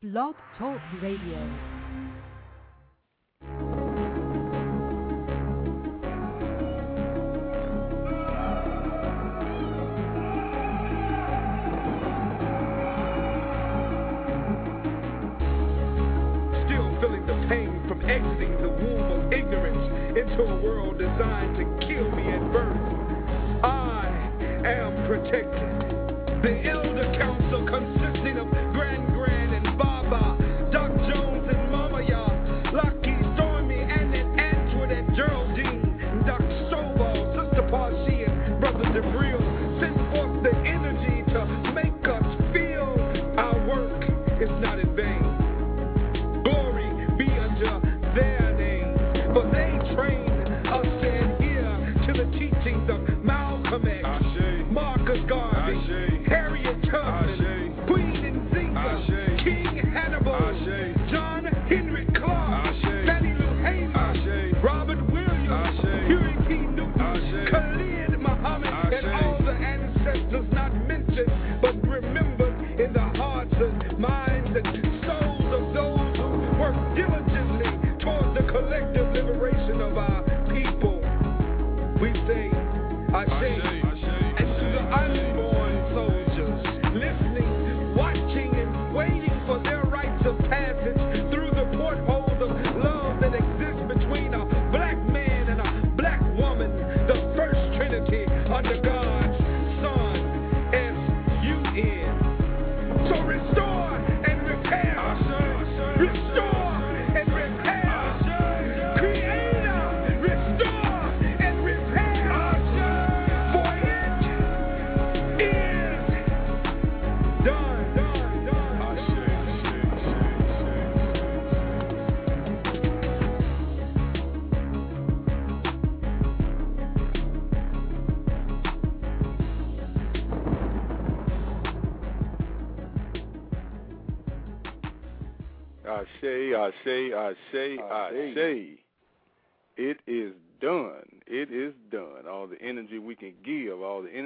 Blog Talk Radio. Exiting the womb of ignorance into a world designed to kill me at birth. I am protected. The Elder Council, consisting of Grand and Baba, Doc Jones and Mama Ya, Lucky, Stormy, Annette, Antoinette, Geraldine, Doc Stovall, Sister Parsi, and Brother DeBril, send forth the energy to make us feel our work is not in vain. Glory be unto their names, for they trained us to adhere to the teachings of Malcolm X, Marcus Garvey, Harriet Tubman, Queen Nzinga, King Hannibal, John Henry Clark, Fannie Lou Hamer, Robert Williams, Huey P. Newton, Khalid Muhammad, and all the ancestors not mentioned but remembered in the hearts and minds and souls of those who work diligently towards the collective liberation of our people. We say, I say, and to the unborn soldiers, listening, watching, and waiting for their rites of passage through the portholes of love that exists between a black man and a black woman, the first trinity under God's Son, S-U-N. So restore and repair. Restore and repair. Creator, restore and repair. For it is done. Ashe. It is done. It is done. All the energy we can give,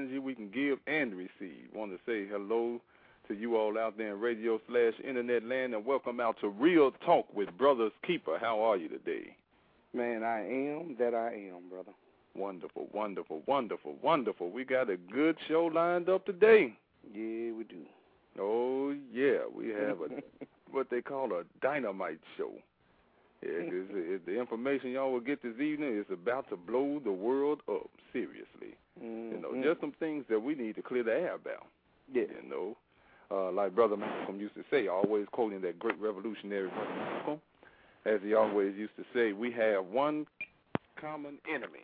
and receive. Want to say hello to you all out there in radio/internet land, and welcome out to Real Talk with Brothers Keeper. How are you today? Man, I am that I am, brother. Wonderful, wonderful, wonderful, wonderful. We got a good show lined up today. Yeah, we do. Oh, yeah. We have what they call a dynamite show. Yeah, 'cause the information y'all will get this evening is about to blow the world up, seriously. Mm-hmm. You know, just some things that we need to clear the air about. Yeah. You know, like Brother Malcolm used to say, always quoting that great revolutionary Brother Malcolm, as he always used to say, we have one common enemy.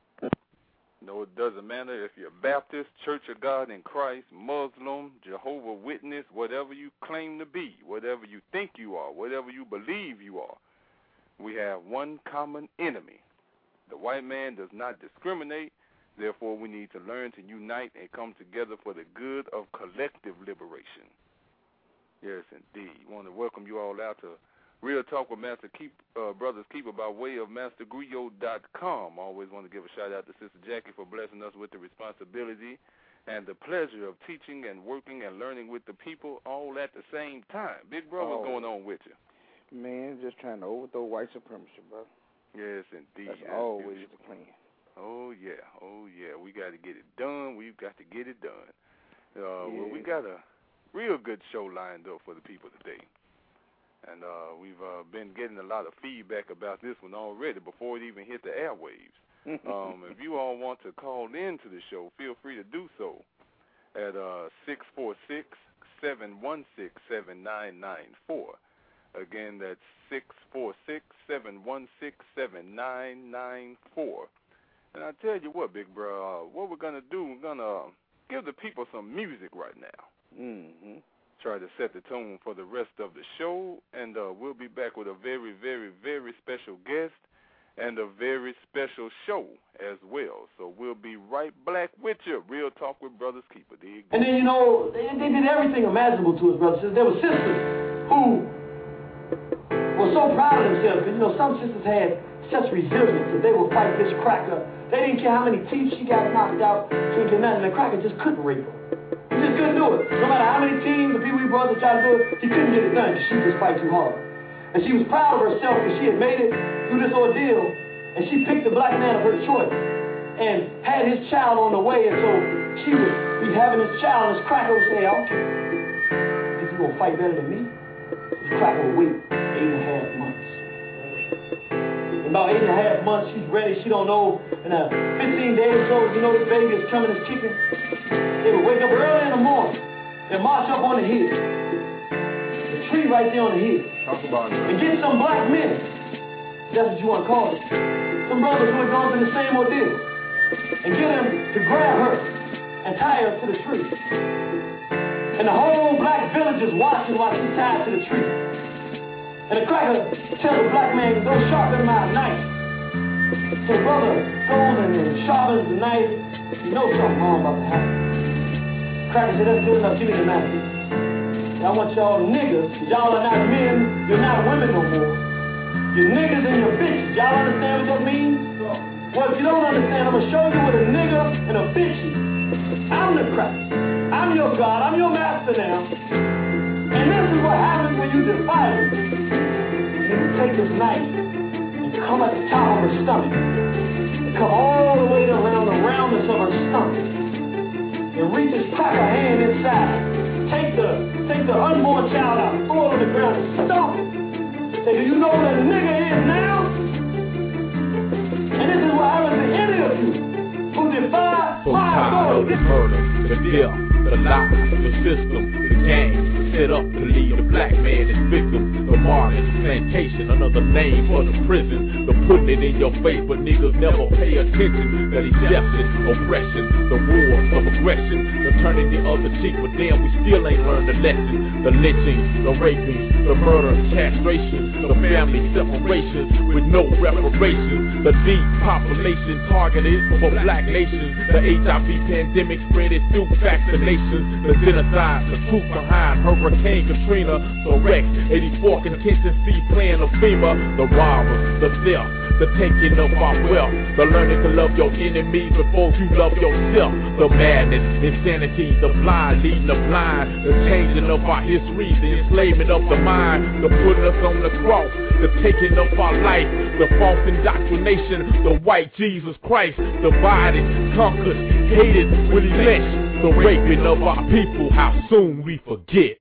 No, it doesn't matter if you're Baptist, Church of God in Christ, Muslim, Jehovah's Witness, whatever you claim to be, whatever you think you are, whatever you believe you are. We have one common enemy. The white man does not discriminate. Therefore, we need to learn to unite and come together for the good of collective liberation. Yes, indeed. I want to welcome you all out to Real Talk with Brothers Keeper by way of MasterGriot.com. I always want to give a shout-out to Sister Jackie for blessing us with the responsibility and the pleasure of teaching and working and learning with the people all at the same time. Big bro, what's going on with you? Man, just trying to overthrow white supremacy, brother. Yes, indeed. That's always the plan. Oh, yeah. Oh, yeah. We got to get it done. We've got to get it done. Yeah. Well, we got a real good show lined up for the people today. And we've been getting a lot of feedback about this one already before it even hit the airwaves. If you all want to call in to the show, feel free to do so at 646-716-7994. Again, that's 646-716-7994. And I tell you what, big bro, what we're going to do, we're going to give the people some music right now. Mm-hmm. Try to set the tone for the rest of the show, and we'll be back with a very, very, very special guest and a very special show as well. So we'll be right back with you. Real Talk with Brothers Keeper. And then, you know, they did everything imaginable to us, brothers. There were sisters who were so proud of themselves, because, you know, some sisters had such resilience that they would fight this cracker. They didn't care how many teeth she got knocked out. She didn't care nothing. The cracker just couldn't rape her. He just just couldn't do it. No matter how many teams of people he brought to try to do it, he couldn't get it done because she just fight too hard. And she was proud of herself because she had made it through this ordeal, and she picked the black man of her choice and had his child on the way. And so she would be having this child, and this cracker would say, I don't care. If you're going to fight better than me, this cracker will wait 8.5 months. About 8.5 months, she's ready. She don't know. And 15 days old, you know this baby is coming, is kicking. They would wake up early in the morning and march up on the hill. The tree right there on the hill. Talk about it. And get some black men. That's what you want to call it. Some brothers who had gone through the same ordeal. And get them to grab her and tie her to the tree. And the whole black village is watching while she's tied to the tree. And the cracker tells the black man, go sharpen my knife. So the brother goes and sharpens the knife. You know something wrong about to happen. The cracker said, that's good enough, give me the knife. And I want y'all niggas, because y'all are not men, you're not women no more. You're niggas and you're bitches. Y'all understand what that means? Well, if you don't understand, I'm going to show you what a nigga and a bitch is. I'm the cracker. I'm your God. I'm your master now. And this is what happens when you defy me. You take this knife and come at the top of her stomach. And come all the way around the roundness of her stomach. And reach this cracker hand inside. Take the unborn child out, throw it on the ground and stomp it. Say, do you know what a nigga is now? And this is what happens to any of you who defy my authority. The murder, the death, the lie, the system, the game, set up to lead the black man as victim. The market, plantation, another name for the prison. The putting it in your face, but niggas never pay attention. The deception, oppression, the wars of aggression, the turning the other cheek, but damn, we still ain't learned the lesson. The lynching, the raping, the murder, castration, the family separations with no reparations. The depopulation targeted for black nations. The HIV pandemic spread it through vaccinations. The genocide, the truth behind Hurricane Katrina. The Rex, 84 contingency plan of FEMA. The robbers, the theft, the taking of our wealth. The learning to love your enemies before you love yourself. The madness, insanity, the blind leading the blind. The changing of our history, the enslavement of the mind. The putting us on the cross, the taking of our life. The false indoctrination, the white Jesus Christ. Divided, conquered, hated, with elect. The raping of our people, how soon we forget.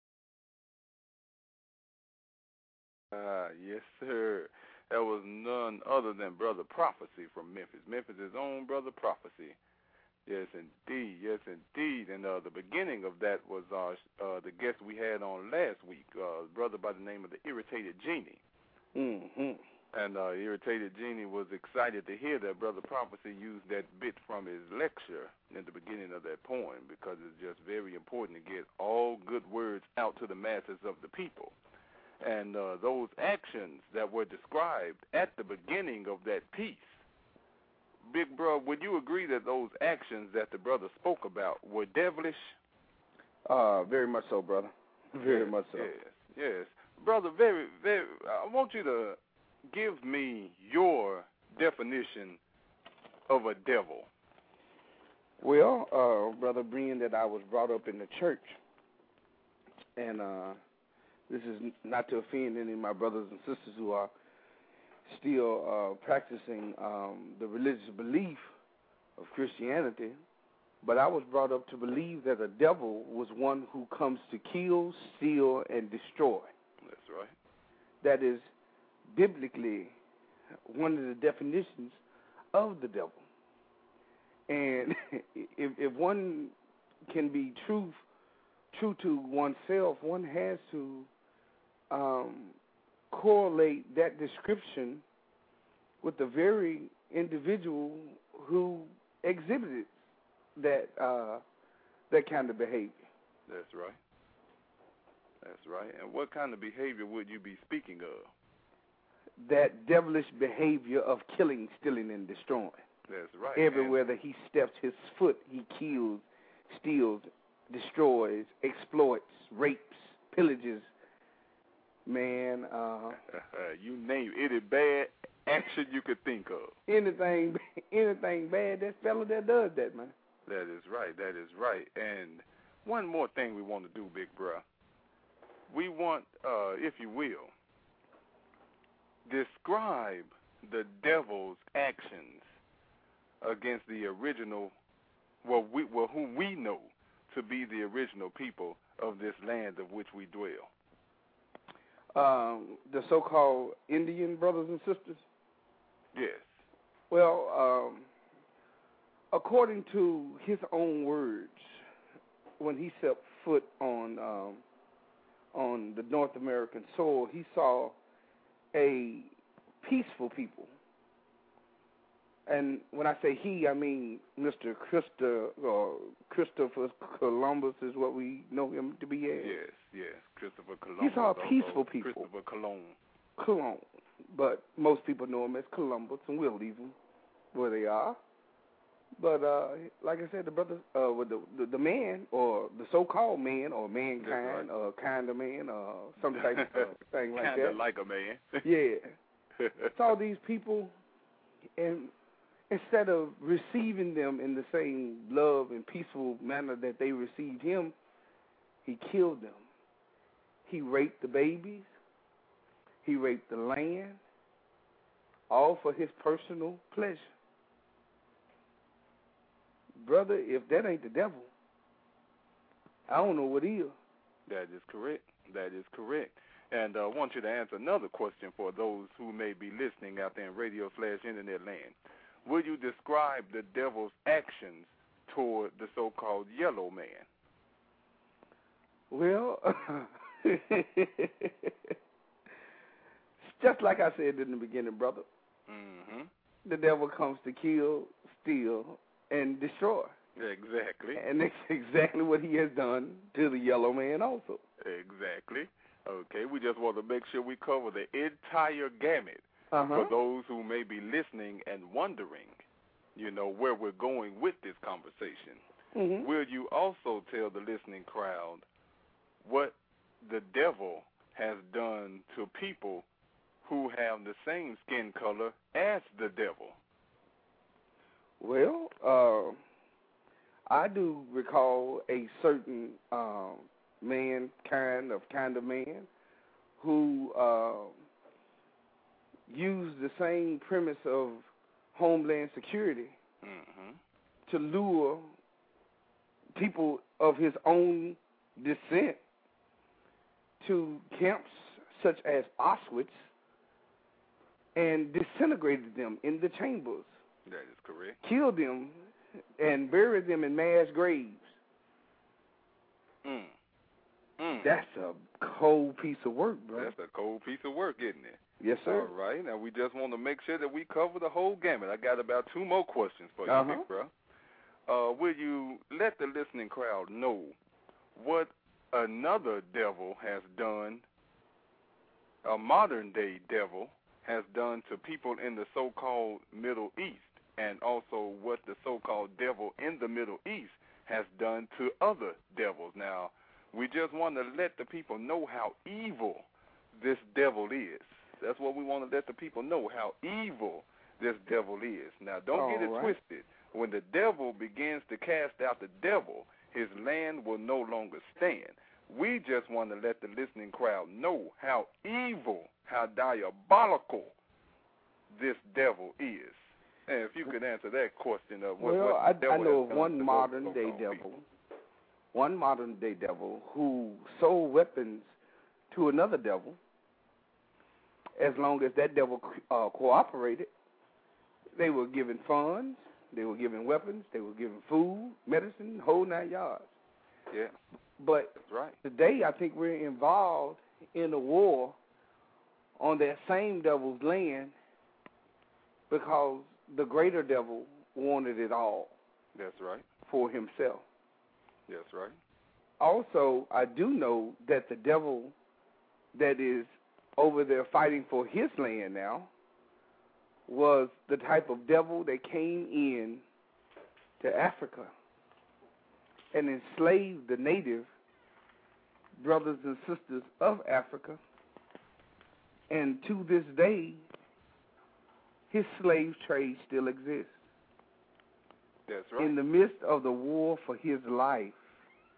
Yes, sir. That was none other than Brother Prophecy from Memphis. Memphis' own Brother Prophecy. Yes, indeed. Yes, indeed. And the beginning of that was the guest we had on last week, a brother by the name of the Irritated Genie. Mm-hmm. And Irritated Genie was excited to hear that Brother Prophecy used that bit from his lecture in the beginning of that poem, because it's just very important to get all good words out to the masses of the people. And those actions that were described at the beginning of that piece, Big Bro, would you agree that those actions that the brother spoke about were devilish? Very much so, brother. Very much so. Yes. Brother, very, very, I want you to give me your definition of a devil. Well, Brother, being that I was brought up in the church, and this is not to offend any of my brothers and sisters who are still practicing the religious belief of Christianity, but I was brought up to believe that a devil was one who comes to kill, steal, and destroy. That's right. That is biblically one of the definitions of the devil. And if one can be true to oneself, one has to correlate that description with the very individual who exhibited that kind of behavior. That's right. That's right. And what kind of behavior would you be speaking of? That devilish behavior of killing, stealing, and destroying. That's right. Everywhere that he steps his foot, he kills, steals, destroys, exploits, rapes, pillages. Man, you name any bad action you could think of. Anything bad, that fella that does that, man. That is right. That is right. And one more thing we want to do, big bruh. We want, if you will, describe the devil's actions against the original, whom we know to be the original people of this land of which we dwell. The so-called Indian brothers and sisters? Yes. Well, according to his own words, when he set foot on the North American soil, he saw a peaceful people. And when I say he, I mean Mr. Christopher Columbus is what we know him to be as. Yes, Christopher Columbus. He saw peaceful people. Christopher Cologne. But most people know him as Columbus, and we'll leave them where they are. But like I said, the brothers, with the man, or the so-called man, or mankind, or kind of man, or some type of thing like that. Kind of like a man. Yeah. Saw these people, and instead of receiving them in the same love and peaceful manner that they received him, he killed them. He raped the babies. He raped the land, all for his personal pleasure. Brother, if that ain't the devil, I don't know what is. That is correct. And I want you to answer another question for those who may be listening out there in radio/internet land. Will you describe the devil's actions toward the so-called yellow man? Well, just like I said in the beginning, brother, the devil comes to kill, steal, and destroy. Exactly. And that's exactly what he has done to the yellow man also. Exactly. Okay, we just want to make sure we cover the entire gamut for those who may be listening and wondering, where we're going with this conversation. Mm-hmm. Will you also tell the listening crowd what the devil has done to people who have the same skin color as the devil? Well, I do recall a certain kind of man who used the same premise of homeland security to lure people of his own descent to camps such as Auschwitz and disintegrated them in the chambers. That is correct. Killed them and buried them in mass graves. That's a cold piece of work, bro. That's a cold piece of work, isn't it? Yes, sir. All right. Now, we just want to make sure that we cover the whole gamut. I got about 2 more questions for you, big bro. Will you let the listening crowd know what another devil has done, a modern-day devil, has done to people in the so-called Middle East, and also what the so-called devil in the Middle East has done to other devils? Now, we just want to let the people know how evil this devil is. That's what we want to let the people know, how evil this devil is. Now, don't get it twisted. When the devil begins to cast out the devil, his land will no longer stand. We just want to let the listening crowd know how evil, how diabolical this devil is. And if you could answer that question of what I know of one modern day devil who sold weapons to another devil. As long as that devil cooperated, they were given funds, they were given weapons, they were given food, medicine, whole 9 yards. Yeah. But that's right. Today, I think we're involved in a war on that same devil's land because the greater devil wanted it all. That's right. For himself. That's right. Also, I do know that the devil that is over there fighting for his land now was the type of devil that came in to Africa and enslaved the native brothers and sisters of Africa. And to this day, his slave trade still exists. That's right. In the midst of the war for his life,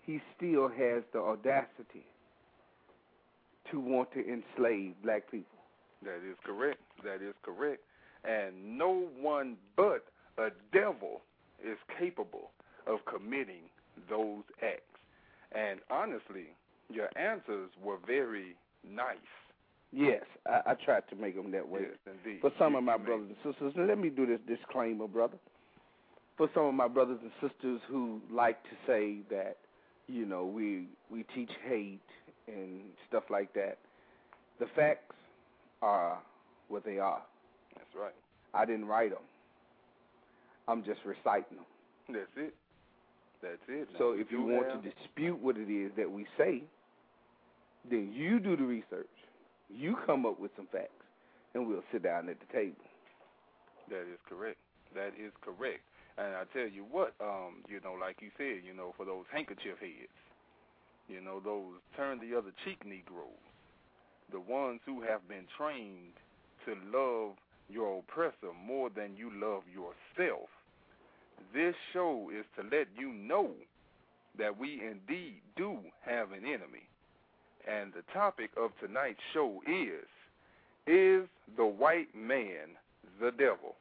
he still has the audacity to want to enslave black people. That is correct. That is correct. And no one but a devil is capable of committing those acts. And honestly, your answers were very nice. Yes, I tried to make them that way. Yes, indeed. For some of my brothers and sisters, and let me do this disclaimer, brother. For some of my brothers and sisters who like to say that, you know, we teach hate and stuff like that, the facts are what they are. That's right. I didn't write them. I'm just reciting them. That's it. That's it. So if you want to dispute what it is that we say, then you do the research. You come up with some facts, and we'll sit down at the table. That is correct. That is correct. And I tell you what, you know, like you said, you know, for those handkerchief heads, you know, those turn the other cheek Negroes, the ones who have been trained to love your oppressor more than you love yourself. This show is to let you know that we indeed do have an enemy. And the topic of tonight's show is the white man the devil?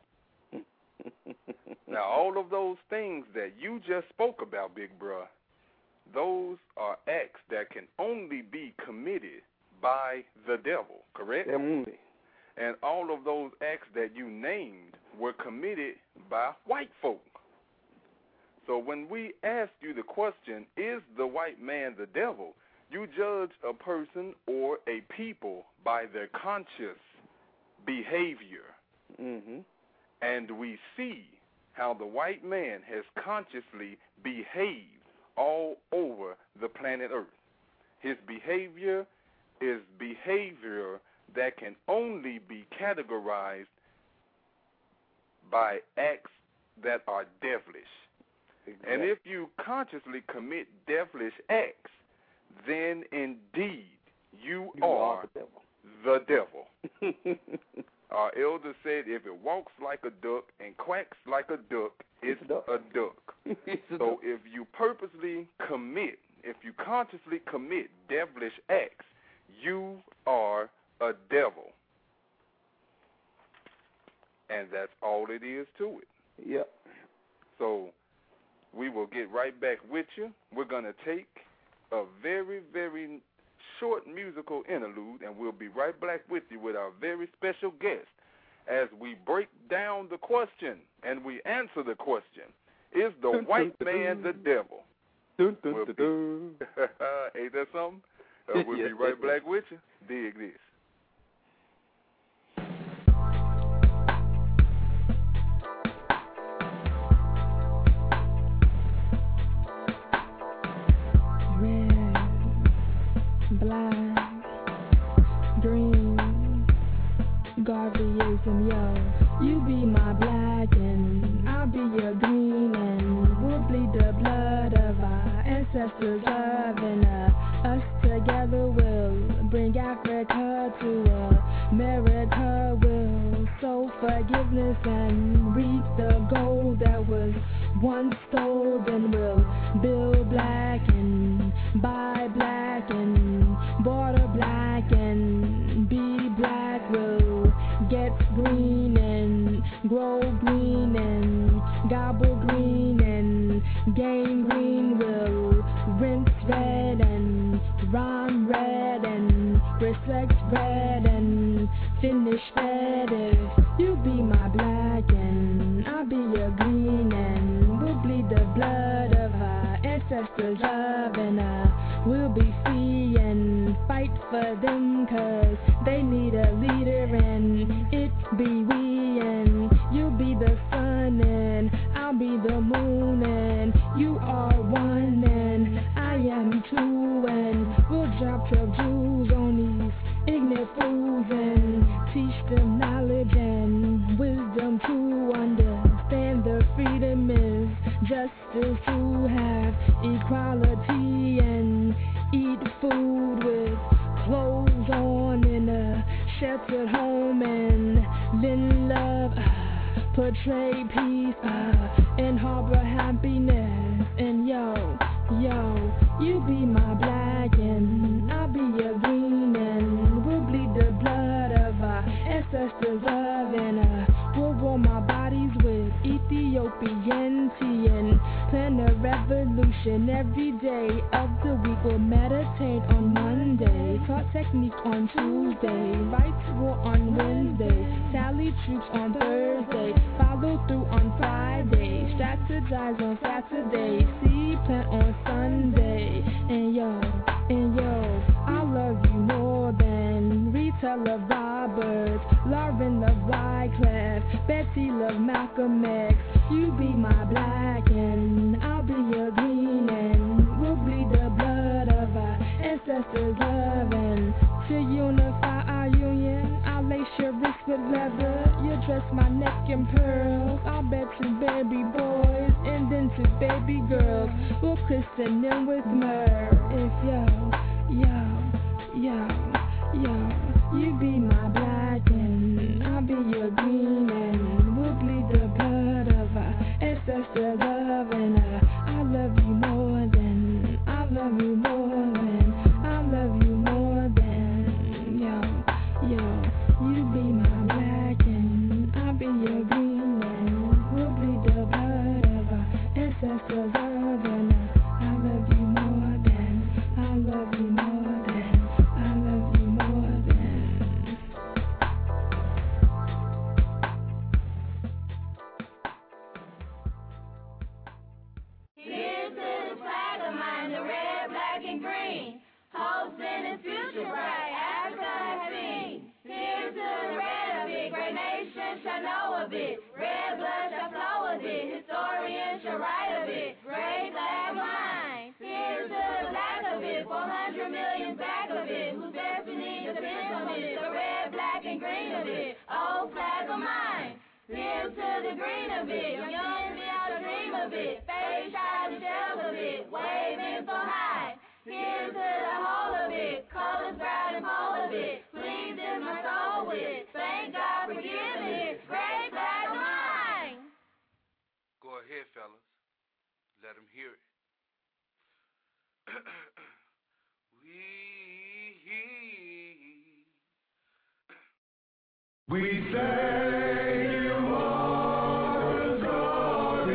Now, all of those things that you just spoke about, Big Bruh, those are acts that can only be committed by the devil, correct? Only. And all of those acts that you named were committed by white folk. So when we ask you the question, is the white man the devil, you judge a person or a people by their conscious behavior. Mm-hmm. And we see how the white man has consciously behaved all over the planet Earth. His behavior is behavior that can only be categorized by acts that are devilish. Exactly. And if you consciously commit devilish acts, then indeed you are the devil. Our elder said if it walks like a duck and quacks like a duck, it's a duck. So if you purposely commit, if you consciously commit devilish acts, you are a devil. And that's all it is to it. Yep. So we will get right back with you. We're going to take a very, very short musical interlude, and we'll be right back with you with our very special guest as we break down the question and we answer the question, is the white man the devil? Ain't that something? We'll be right back with you. Dig this. Garveyism, yo. You be my black and I'll be your green, and we'll bleed the blood of our ancestors' love, and us together will bring Africa to America. We'll sow forgiveness and reap the gold that was once stolen. We'll build black and buy black and border black and be black. We'll get green and grow green and gobble green and gain green. We'll rinse red and rhyme red and reflect red and finish red. If you be my black and I'll be your green, and we'll bleed the blood of our ancestors' love, and we'll be free and fight for them, 'cause they need a leader and it be we, and you'll be the sun and I'll be the moon, and you are one and I am two, and we'll drop 12 jewels on these ignorant fools and teach them knowledge and wisdom to understand the freedom is justice, to have equality and eat food with clothes on in a sheltered home, and lend love, portray peace, and harbor happiness. And yo, Yo, you be my black and I'll be your green, and we'll bleed the blood of our ancestors' love, and we'll warm our bodies with Ethiopian tea and plan a revolution every day of the week. We'll meditate on Monday, taught technique on Tuesday, rights war on Wednesday, tally troops on Thursday, follow through on Friday, strategize on Saturday, seed plant on Sunday. And yo, I love you more than Rita love Roberts, Lauren love Wyclef, Betty love Malcolm X. You be my black and I'll be your green, and we'll bleed the blood of our ancestors' love. And to unify our union, I'll lace your wrist with leather, you dress my neck in pearls. I'll bet you baby boys and then to baby girls, we'll christen them with myrrh. If yo, you be my black and I'll be your green, and we'll bleed the blood of our ancestors' love. And I love you more than, I love you more than, I love you more than, yo, you be my black and I'll be your green, and we'll bleed the blood of our ancestors' love. And I love you more than, I love you more than, I love you more than. Here's to the flag of mine, the red, black, and green. Hopes in the future bright, Africa has seen. Here's to the red of it, great nation shall know of it. Red blood shall flow of it, historians shall write of it. Great flag of mine. Here's to the black of it, 400 million back of it, whose destiny depends on it. The red, black, and green of it, oh flag of mine. Here's to the green of it, young me out a dream of it. Face out the shells of it, waving so high. Here's to the whole of it, colors bright and whole of it. Please is my soul with, thank God for giving it. Great flag of mine. Go ahead, fellas. Let them hear it. We thank you, Lord God,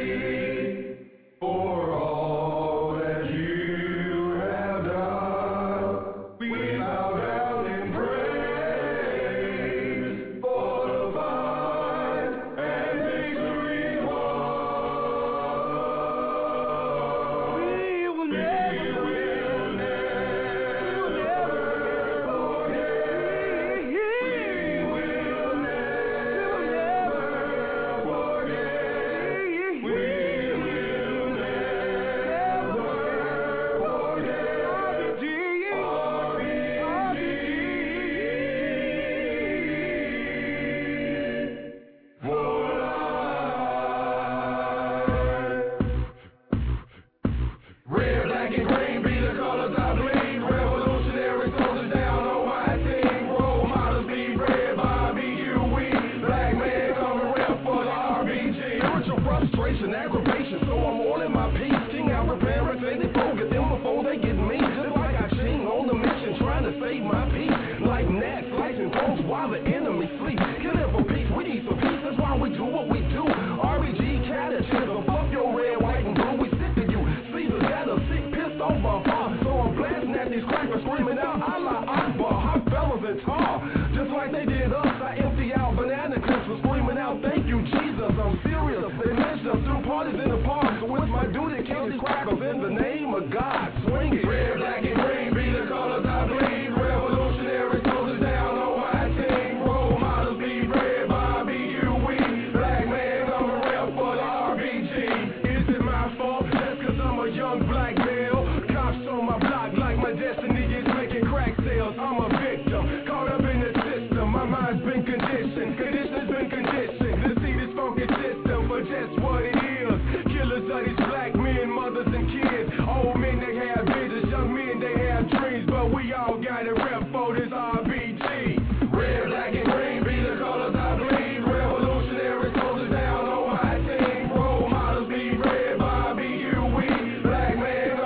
for all that you have done. We bow down in praise for the fight and victory won. We will never aggravation, so I'm all in my peace. King out preparing, say they focus them before they get me. Just like I ching on the mission, trying to save my peace. Like gnats, slicing throats while the enemy sleeps. Killing for peace, we need some peace, that's why we do what we do. RBG catechism, fuck your red, white, and blue, we stick to you. Caesar got a sick, pissed off my father, so I'm blasting at these crackers, screaming out, Allah Akbar, hot fellas and tar. Just like they did us, I empty out banana clips for screaming out, thank you, Jesus, I'm serious. They messed up through parties in the park, so it's my duty to kill these crackers in the name of God. Swing it. Red, black, and green be the colors I bleed. Revolutionary soldiers down on my team. Role models be red, Bobby, you, we. Black man, I'm a rep for the RBG. Is it my fault? That's cause I'm a young black male. Cops on my block like my destiny is making crack sales. I'm a victim, caught up in the system. My mind's been conditioned, conditioning's been conditioned to see this funky system for just what it is. Killers of these black men, mothers and kids. Old men, they have visions, young men, they have dreams, but we all got it rep for this RBG. Red, black, and green be the colors I bleed. Revolutionary soldiers down on my team. Role models be red, Bobby, you, we. Black man,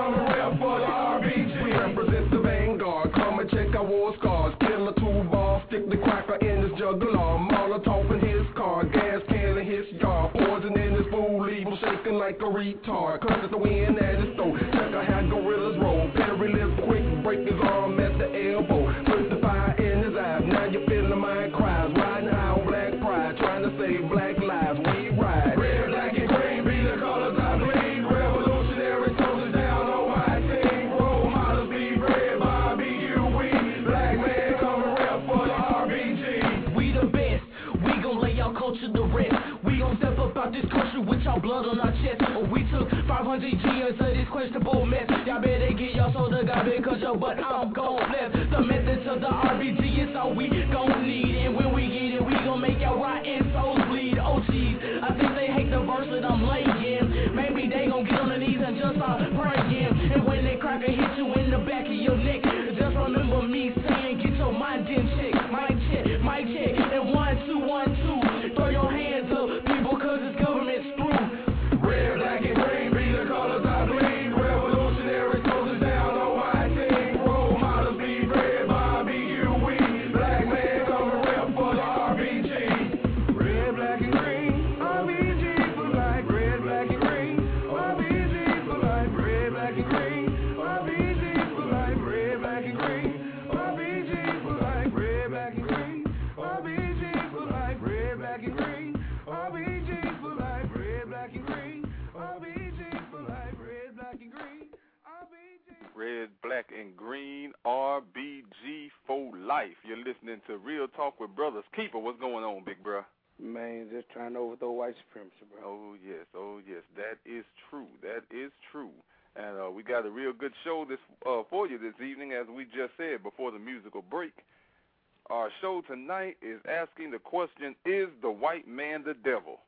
cars. Kill a 2-ball, stick the cracker in his jugular. Molotov in his car, gas can in his yard. Poison in his food, leave him shaking like a retard. Curses the wind at his throat. Check out how gorillas roll. Barry lives quick, break his arm at the elbow. Put the fire in his eyes, now you feel the mind cries. Riding high on black pride, trying to save black lives. We ride. Red, black, and green be the colors I bleed. Revolutionary soldiers down on my team. Role models be red, Bobby, you, we. Black man coming rep for the RBG. We the best, we gon' lay our culture to rest. We gon' step up out this country with y'all blood on our chest. Or we took 500 G's of this questionable mess. Y'all better get y'all soda garbage, cause your butt I'm gon' bless. The method to the RBG is all we gon' need. And when we get it, we gon' make y'all rotten souls bleed. Oh jeez, I think they hate the verse that I'm laying. Maybe they gon' get on their knees and just start praying. And when that cracker hit you in the back of your neck, just remember me saying, get your mind in check. Mic check, and 1, 2, 1, 2. Throw your hands up, people, cause this government's through. Red, black, and green be the colors I bleed. Revolutionary soldiers down on my team. Role models be red, Bobby, you, we. Black man coming rep for the RBG. Red, black, and green, RBG for life. Red, black, and green, RBG for life. Red, black, and green, RBG for life. Red, black, and green, RBG for life. Red, black, and green, RBG for life. Red, black, and green, RBG for life. Red, black, and green, RBG for life. Red, black, and green, RBG. Red, black, and green, RBG for life. You're listening to Real Talk with Brothers Keeper. What's going on, big bro? Man, just trying to overthrow white supremacy, bro. Oh, yes. That is true. And we got a real good show this for you this evening, as we just said before the musical break. Our show tonight is asking the question, is the white man the devil?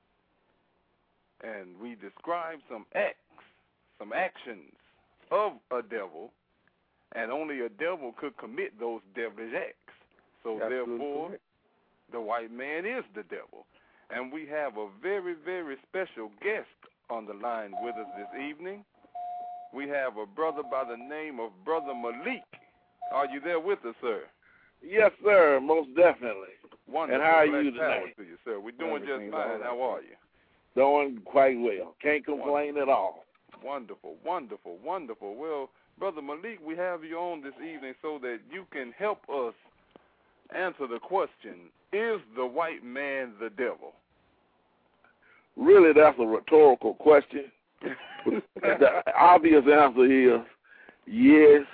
And we describe some actions of a devil, and only a devil could commit those devilish acts. So therefore, the white man is the devil. And we have a very, very special guest on the line with us this evening. We have a brother by the name of Brother Malik. Are you there with us, sir? Yes, sir, most definitely. Wonderful. And how are you tonight? To you, sir. We're doing just fine. How are you? Doing quite well. Can't complain at all. Wonderful. Well, Brother Malik, we have you on this evening so that you can help us answer the question, is the white man the devil? Really, that's a rhetorical question. The obvious answer is yes.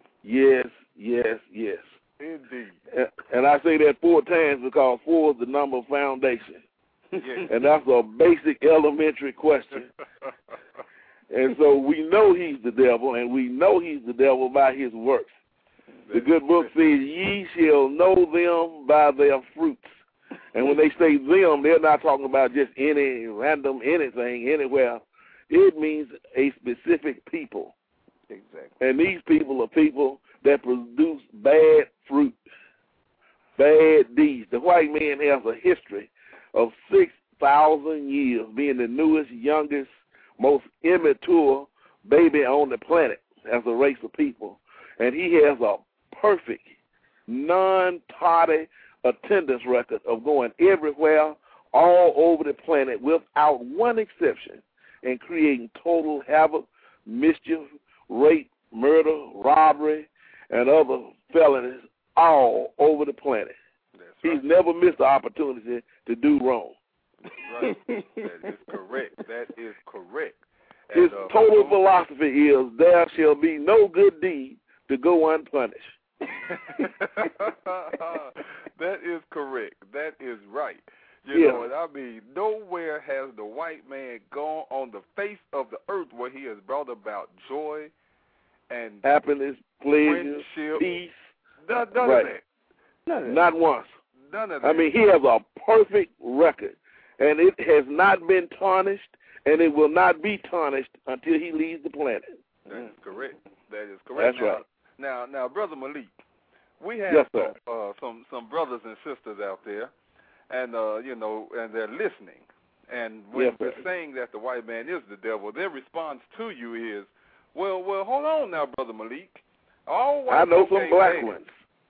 Indeed. And I say that 4 times because 4 is the number of foundation. Yes. And that's a basic elementary question. And so we know he's the devil, and we know he's the devil by his works. The good book says, ye shall know them by their fruits. And when they say them, they're not talking about just any random anything, anywhere. It means a specific people. Exactly. And these people are people that produce bad fruit, bad deeds. The white man has a history of 6,000 years being the newest, youngest, most immature baby on the planet as a race of people. And he has a perfect, non-tardy attendance record of going everywhere, all over the planet, without one exception, and creating total havoc, mischief, rape, murder, robbery, and other felonies all over the planet. That's right. He's never missed the opportunity to do wrong. Right. That is correct. His total philosophy is there shall be no good deed to go unpunished. That is correct. That is right. You know, and I mean, nowhere has the white man gone on the face of the earth where he has brought about joy and happiness, pleasure, peace. None of that. Not once. None of that. I mean, he has a perfect record, and it has not been tarnished, and it will not be tarnished until he leaves the planet. That is correct. That's right. Now, Brother Malik, we have some brothers and sisters out there, and and they're listening. And when we're saying that the white man is the devil, their response to you is, well, hold on now, Brother Malik. All white I know some black bad. ones.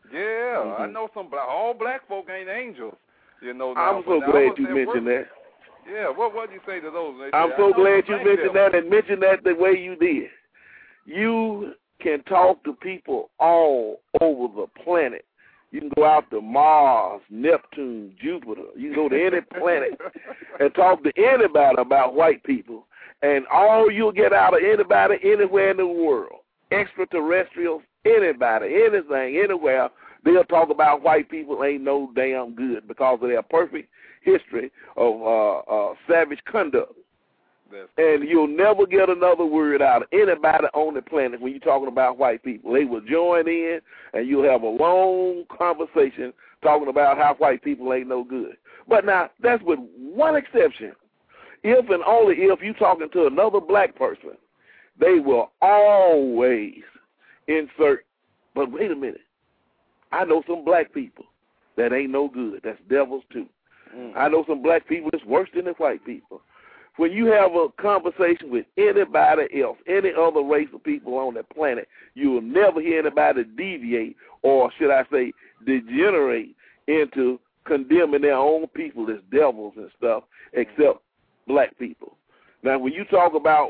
Yeah, I know some all black folk ain't angels. You know. Now, I'm so glad you mentioned that. Yeah, what do you say to those? I'm so glad you mentioned that and mentioned that the way you did. You can talk to people all over the planet. You can go out to Mars, Neptune, Jupiter. You can go to any planet and talk to anybody about white people. And all you'll get out of anybody anywhere in the world, extraterrestrials, anybody, anything, anywhere, they'll talk about white people ain't no damn good because of their perfect history of savage conduct. And you'll never get another word out of anybody on the planet when you're talking about white people. They will join in, and you'll have a long conversation talking about how white people ain't no good. But now, that's with one exception. If and only if you're talking to another black person, they will always insert, but wait a minute, I know some black people that ain't no good. That's devils too. I know some black people that's worse than the white people. When you have a conversation with anybody else, any other race of people on the planet, you will never hear anybody deviate or, should I say, degenerate into condemning their own people as devils and stuff, except black people. Now, when you talk about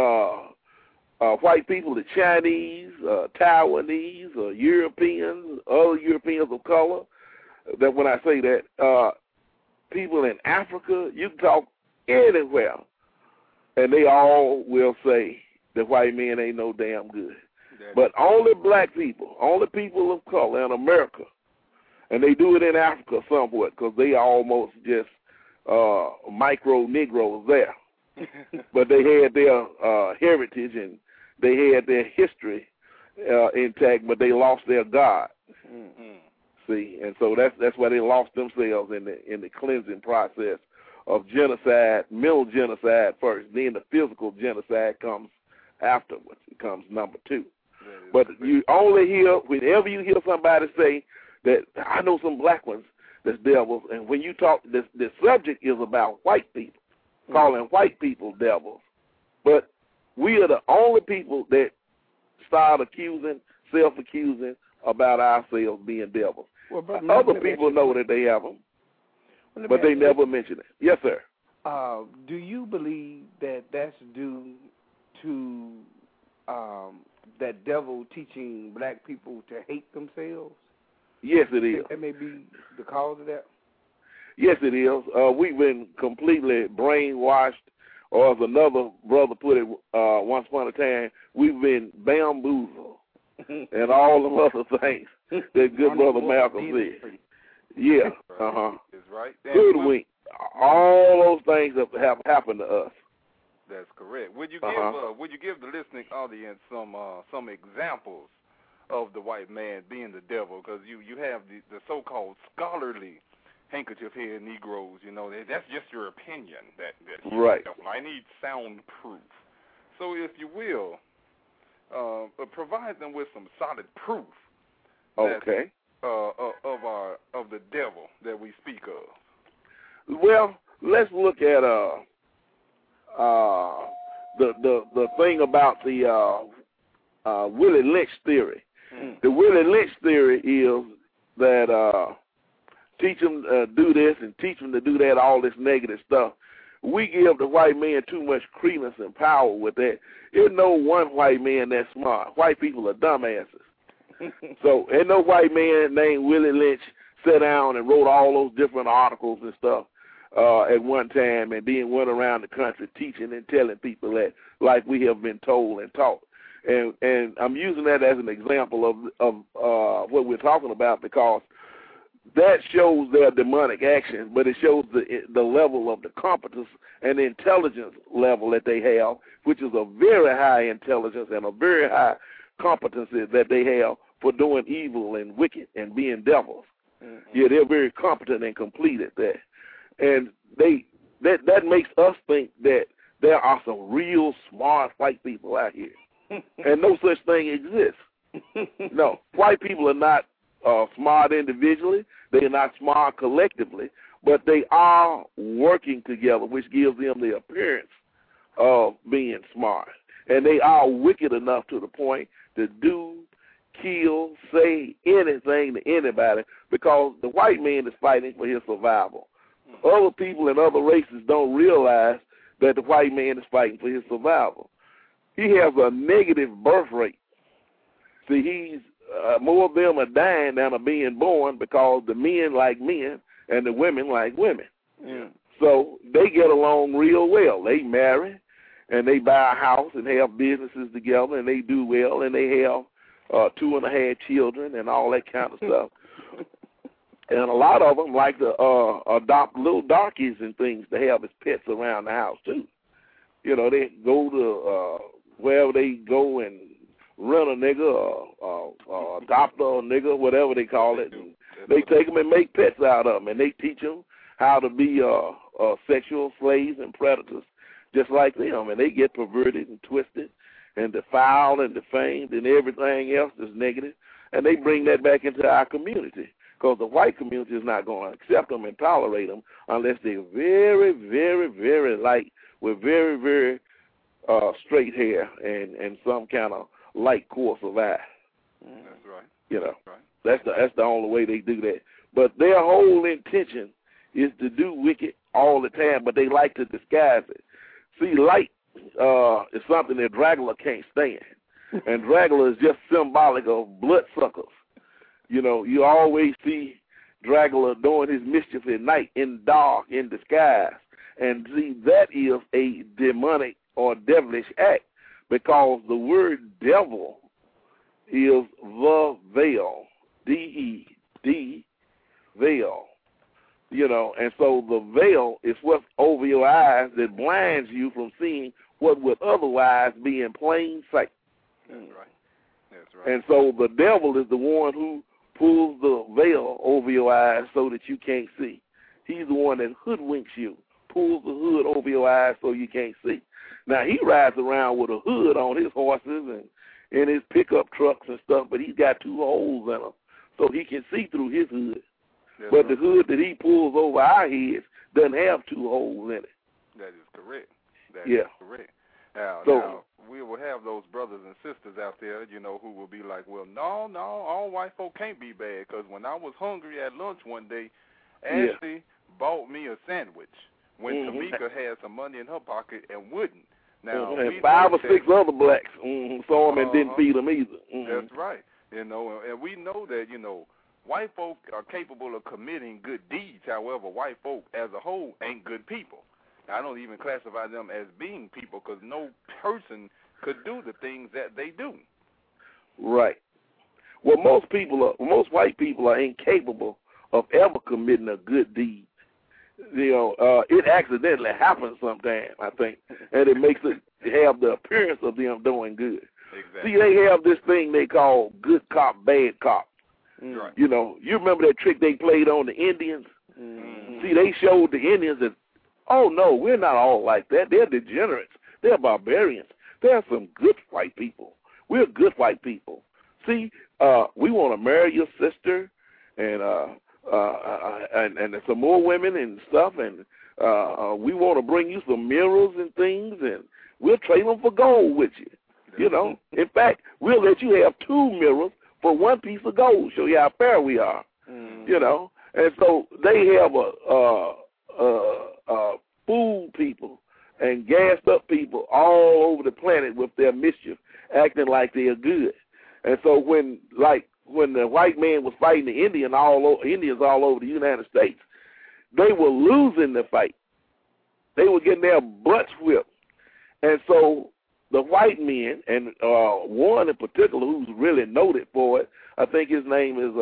white people, the Chinese, Taiwanese, Europeans, other Europeans of color, that when I say that, people in Africa, you can talk anywhere, and they all will say that white men ain't no damn good. But only black people, only people of color in America, and they do it in Africa somewhat because they almost just micro Negroes there. But they had their heritage and they had their history intact, but they lost their God. See, and so that's why they lost themselves in the cleansing process of genocide, mental genocide first, then the physical genocide comes afterwards. It comes number two. But you only hear, whenever you hear somebody say that I know some black ones that's devils, and when you talk, the subject is about white people, calling white people devils. But we are the only people that start accusing, self-accusing about ourselves being devils. Well, other people know that they have them, but they never mention it. Yes, sir. Do you believe that that's due to that devil teaching black people to hate themselves? Yes, it is. That may be the cause of that? Yes, it is. We've been completely brainwashed, or as another brother put it once upon a time, we've been bamboozled and all the other things that good brother Malcolm said. Yeah, Is right. Hoodwink. All those things have happened to us. That's correct. Would you give the listening audience some examples of the white man being the devil? Because you have the so-called scholarly handkerchief-head Negroes. You know, that's just your opinion. That right. I need sound proof. So if you will, provide them with some solid proof. Okay. Of the devil that we speak of. Well, let's look at the thing about the Willie Lynch theory. The Willie Lynch theory is that teach them do this and teach them to do that, all this negative stuff. We give the white man too much credence and power with that. There's no one white man that's smart. White people are dumbasses. So, ain't no white man named Willie Lynch sat down and wrote all those different articles and stuff at one time and then went around the country teaching and telling people that like we have been told and taught. And I'm using that as an example of what we're talking about because that shows their demonic action, but it shows the level of the competence and the intelligence level that they have, which is a very high intelligence and a very high competency that they have for doing evil and wicked and being devils. Yeah, they're very competent and complete at that. And that makes us think that there are some real smart white people out here. And no such thing exists. No, white people are not smart individually. They are not smart collectively, but they are working together, which gives them the appearance of being smart. And they are wicked enough to the point to do, kill, say anything to anybody because the white man is fighting for his survival. Other people in other races don't realize that the white man is fighting for his survival. He has a negative birth rate. See, more of them are dying than are being born because the men like men and the women like women. Yeah. So they get along real well. They marry and they buy a house and have businesses together and they do well and they have 2.5 children and all that kind of stuff. And a lot of them like to adopt little darkies and things to have as pets around the house too. You know, they go to wherever they go and rent a nigga or adopt a nigga, whatever they call it. And they take them and make pets out of them, and they teach them how to be sexual slaves and predators just like them. And they get perverted and twisted and defiled and defamed and everything else that's negative. And they bring that back into our community because the white community is not going to accept them and tolerate them unless they're very, very, very light with very, very straight hair and some kind of light course of eye. That's right. You know, That's right. that's the only way they do that. But their whole intention is to do wicked all the time, but they like to disguise it. See, light is something that Dracula can't stand, and Dracula is just symbolic of bloodsuckers. You know, you always see Dracula doing his mischief at night, in dark, in disguise. And see, that is a demonic or devilish act because the word devil is the veil, D-E-D, veil. You know, and so the veil is what's over your eyes that blinds you from seeing what would otherwise be in plain sight. That's right. That's right. And so the devil is the one who pulls the veil over your eyes so that you can't see. He's the one that hoodwinks you, pulls the hood over your eyes so you can't see. Now, he rides around with a hood on his horses and in his pickup trucks and stuff, but he's got 2 holes in them so he can see through his hood. That's but right. the hood that he pulls over our heads doesn't have 2 holes in it. That is correct. That Yeah. is correct. Now, we will have those brothers and sisters out there, you know, who will be like, well, no, all white folk can't be bad, because when I was hungry at lunch one day, Ashley bought me a sandwich when Tamika had some money in her pocket and wouldn't. Now, and 5 or 6 other blacks saw him and didn't feed him either. That's right. You know, and we know that, you know, white folk are capable of committing good deeds. However, white folk as a whole ain't good people. Now, I don't even classify them as being people because no person could do the things that they do. Right. Well, most white people are incapable of ever committing a good deed. You know, it accidentally happens sometimes, I think, and it makes it have the appearance of them doing good. Exactly. See, they have this thing they call good cop, bad cop. Right. You know, you remember that trick they played on the Indians? See, they showed the Indians that, oh, no, we're not all like that. They're degenerates. They're barbarians. There are some good white people. We're good white people. See, we want to marry your sister and some more women and stuff, and we want to bring you some mirrors and things, and we'll trade them for gold with you. You know, in fact, we'll let you have 2 mirrors for 1 piece of gold. Show you how fair we are. You know, and so they have fooled people and gassed up people all over the planet with their mischief, acting like they are good. And so when the white man was fighting the Indians all over the United States, they were losing the fight. They were getting their butts whipped. And so the white men, and one in particular who's really noted for it, I think his name is,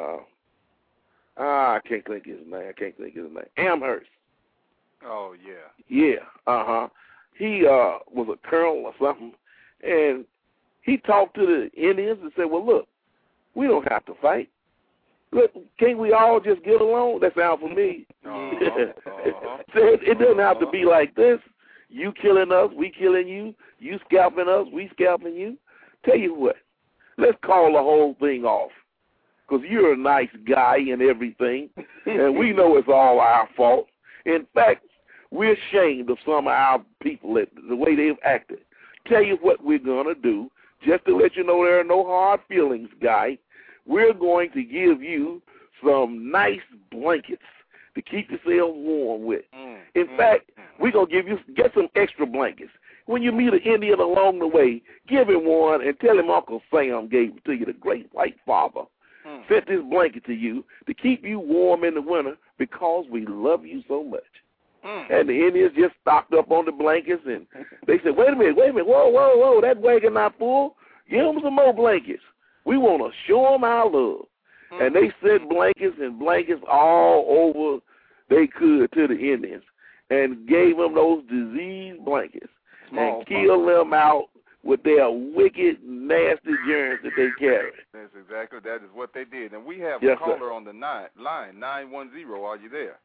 I can't think of his name. Amherst. Oh, yeah. Yeah, He was a colonel or something, and he talked to the Indians and said, well, look, we don't have to fight. Look, can't we all just get along? That sounds for me. Said it doesn't have to be like this. You killing us, we killing you. You scalping us, we scalping you. Tell you what, let's call the whole thing off, because you're a nice guy and everything, and we know it's all our fault. In fact, we're ashamed of some of our people, the way they've acted. Tell you what we're going to do. just to let you know there are no hard feelings, guy, we're going to give you some nice blankets to keep yourself warm with. In fact, we're going to get some extra blankets. When you meet an Indian along the way, give him one and tell him Uncle Sam gave it to you. The great white father sent this blanket to you to keep you warm in the winter because we love you so much. And the Indians just stocked up on the blankets, and they said, wait a minute, whoa, that wagon not full. Give them some more blankets. We want to show them our love. And they sent blankets all over they could to the Indians and gave them those disease blankets and killed them out with their wicked, nasty germs that they carry. That's exactly, that is what they did. And we have a caller on the line, 910. Are you there?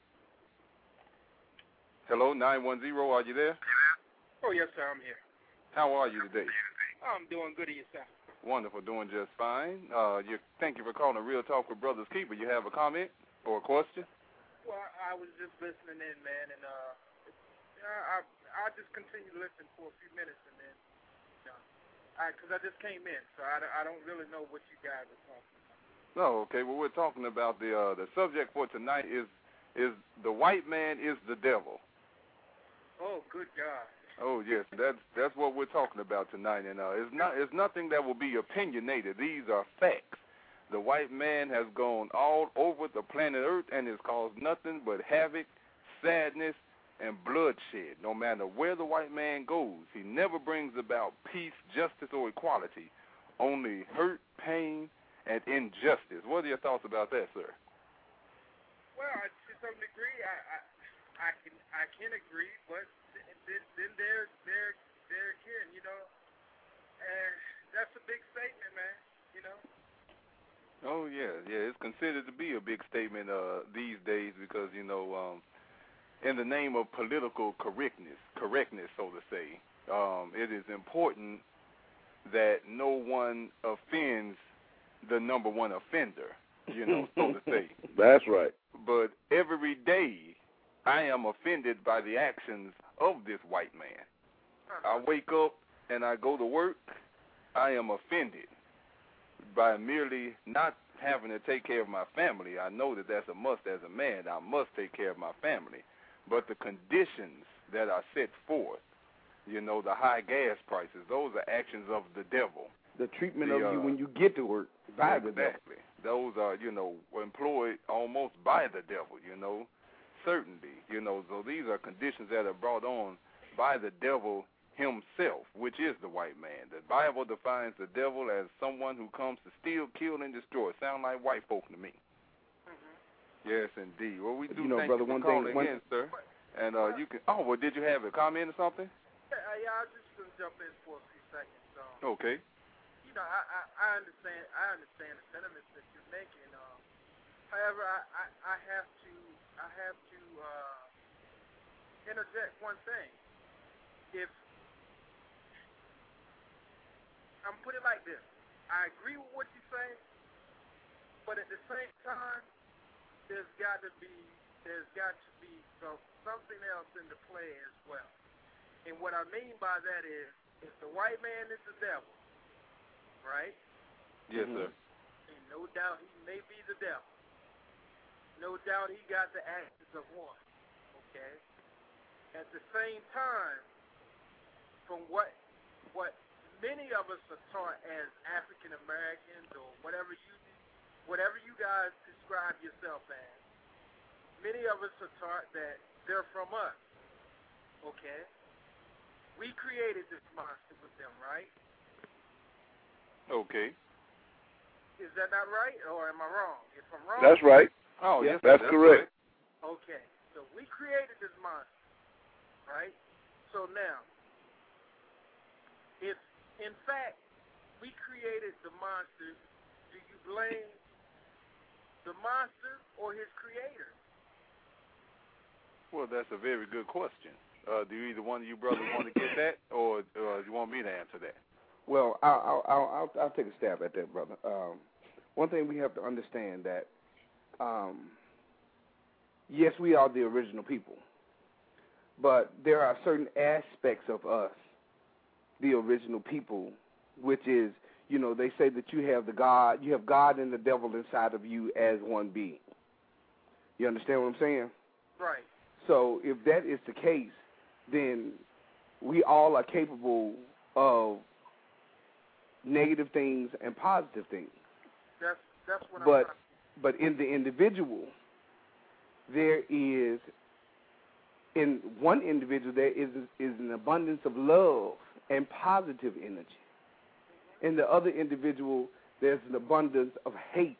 Hello, 910, are you there? Oh, yes, sir, I'm here. How are you today? I'm doing good, and yourself? Wonderful, doing just fine. Thank you for calling Real Talk with Brothers Keeper. You have a comment or a question? Well, I was just listening in, man, and I'll just continue to listen for a few minutes, and then, because I just came in, so I don't really know what you guys are talking about. Oh, okay. Well, we're talking about the subject for tonight is the white man is the devil. Oh, good God. Oh yes, that's what we're talking about tonight, and it's nothing that will be opinionated. These are facts. The white man has gone all over the planet Earth and has caused nothing but havoc, sadness, and bloodshed. No matter where the white man goes, he never brings about peace, justice, or equality. Only hurt, pain, and injustice. What are your thoughts about that, sir? Well, to some degree, I can agree, but then there again, that's a big statement, man, Oh, yeah, it's considered to be a big statement these days because, in the name of political correctness, so to say, it is important that no one offends the number one offender, so to say. That's right. But every day I am offended by the actions of this white man. I wake up and I go to work, I am offended by merely not having to take care of my family. I know that that's a must as a man. I must take care of my family. But the conditions that are set forth, the high gas prices, those are actions of the devil. The treatment of you when you get to work by the devil. Exactly. Those are, employed almost by the devil, certainly. So these are conditions that are brought on by the devil himself, which is the white man. The Bible defines the devil as someone who comes to steal, kill, and destroy. Sound like white folk to me. Yes, indeed. Well, we do thank brother, you for calling in, sir. And you can. Oh, well, did you have a comment or something? Yeah, I was just going to jump in for a few seconds. Okay. I understand the sentiments that you're making. However, I have to interject one thing. If I'm put it like this, I agree with what you say, but at the same time, there's got to be something else in the play as well. And what I mean by that is, if the white man is the devil, right? Yes, sir. And no doubt he may be the devil. No doubt he got the actions of one. Okay? At the same time, from what many of us are taught as African Americans or whatever you guys describe yourself as, many of us are taught that they're from us. Okay? We created this monster with them, right? Okay. Is that not right, or am I wrong? If I'm wrong, that's right. Oh, yes, that's correct. Right. Okay, so we created this monster, right? So now, if in fact we created the monster, do you blame the monster or his creator? Well, that's a very good question. Do either one of you brothers want to get that, or do you want me to answer that? Well, I'll take a stab at that, brother. One thing we have to understand that, yes, we are the original people, but there are certain aspects of us, the original people, which is, you know, they say that you have God and the devil inside of you as one being. You understand what I'm saying? Right. So if that is the case, then we all are capable of negative things and positive things. That's what but but in the individual, there is, in one individual, there is an abundance of love and positive energy. In the other individual, there's an abundance of hate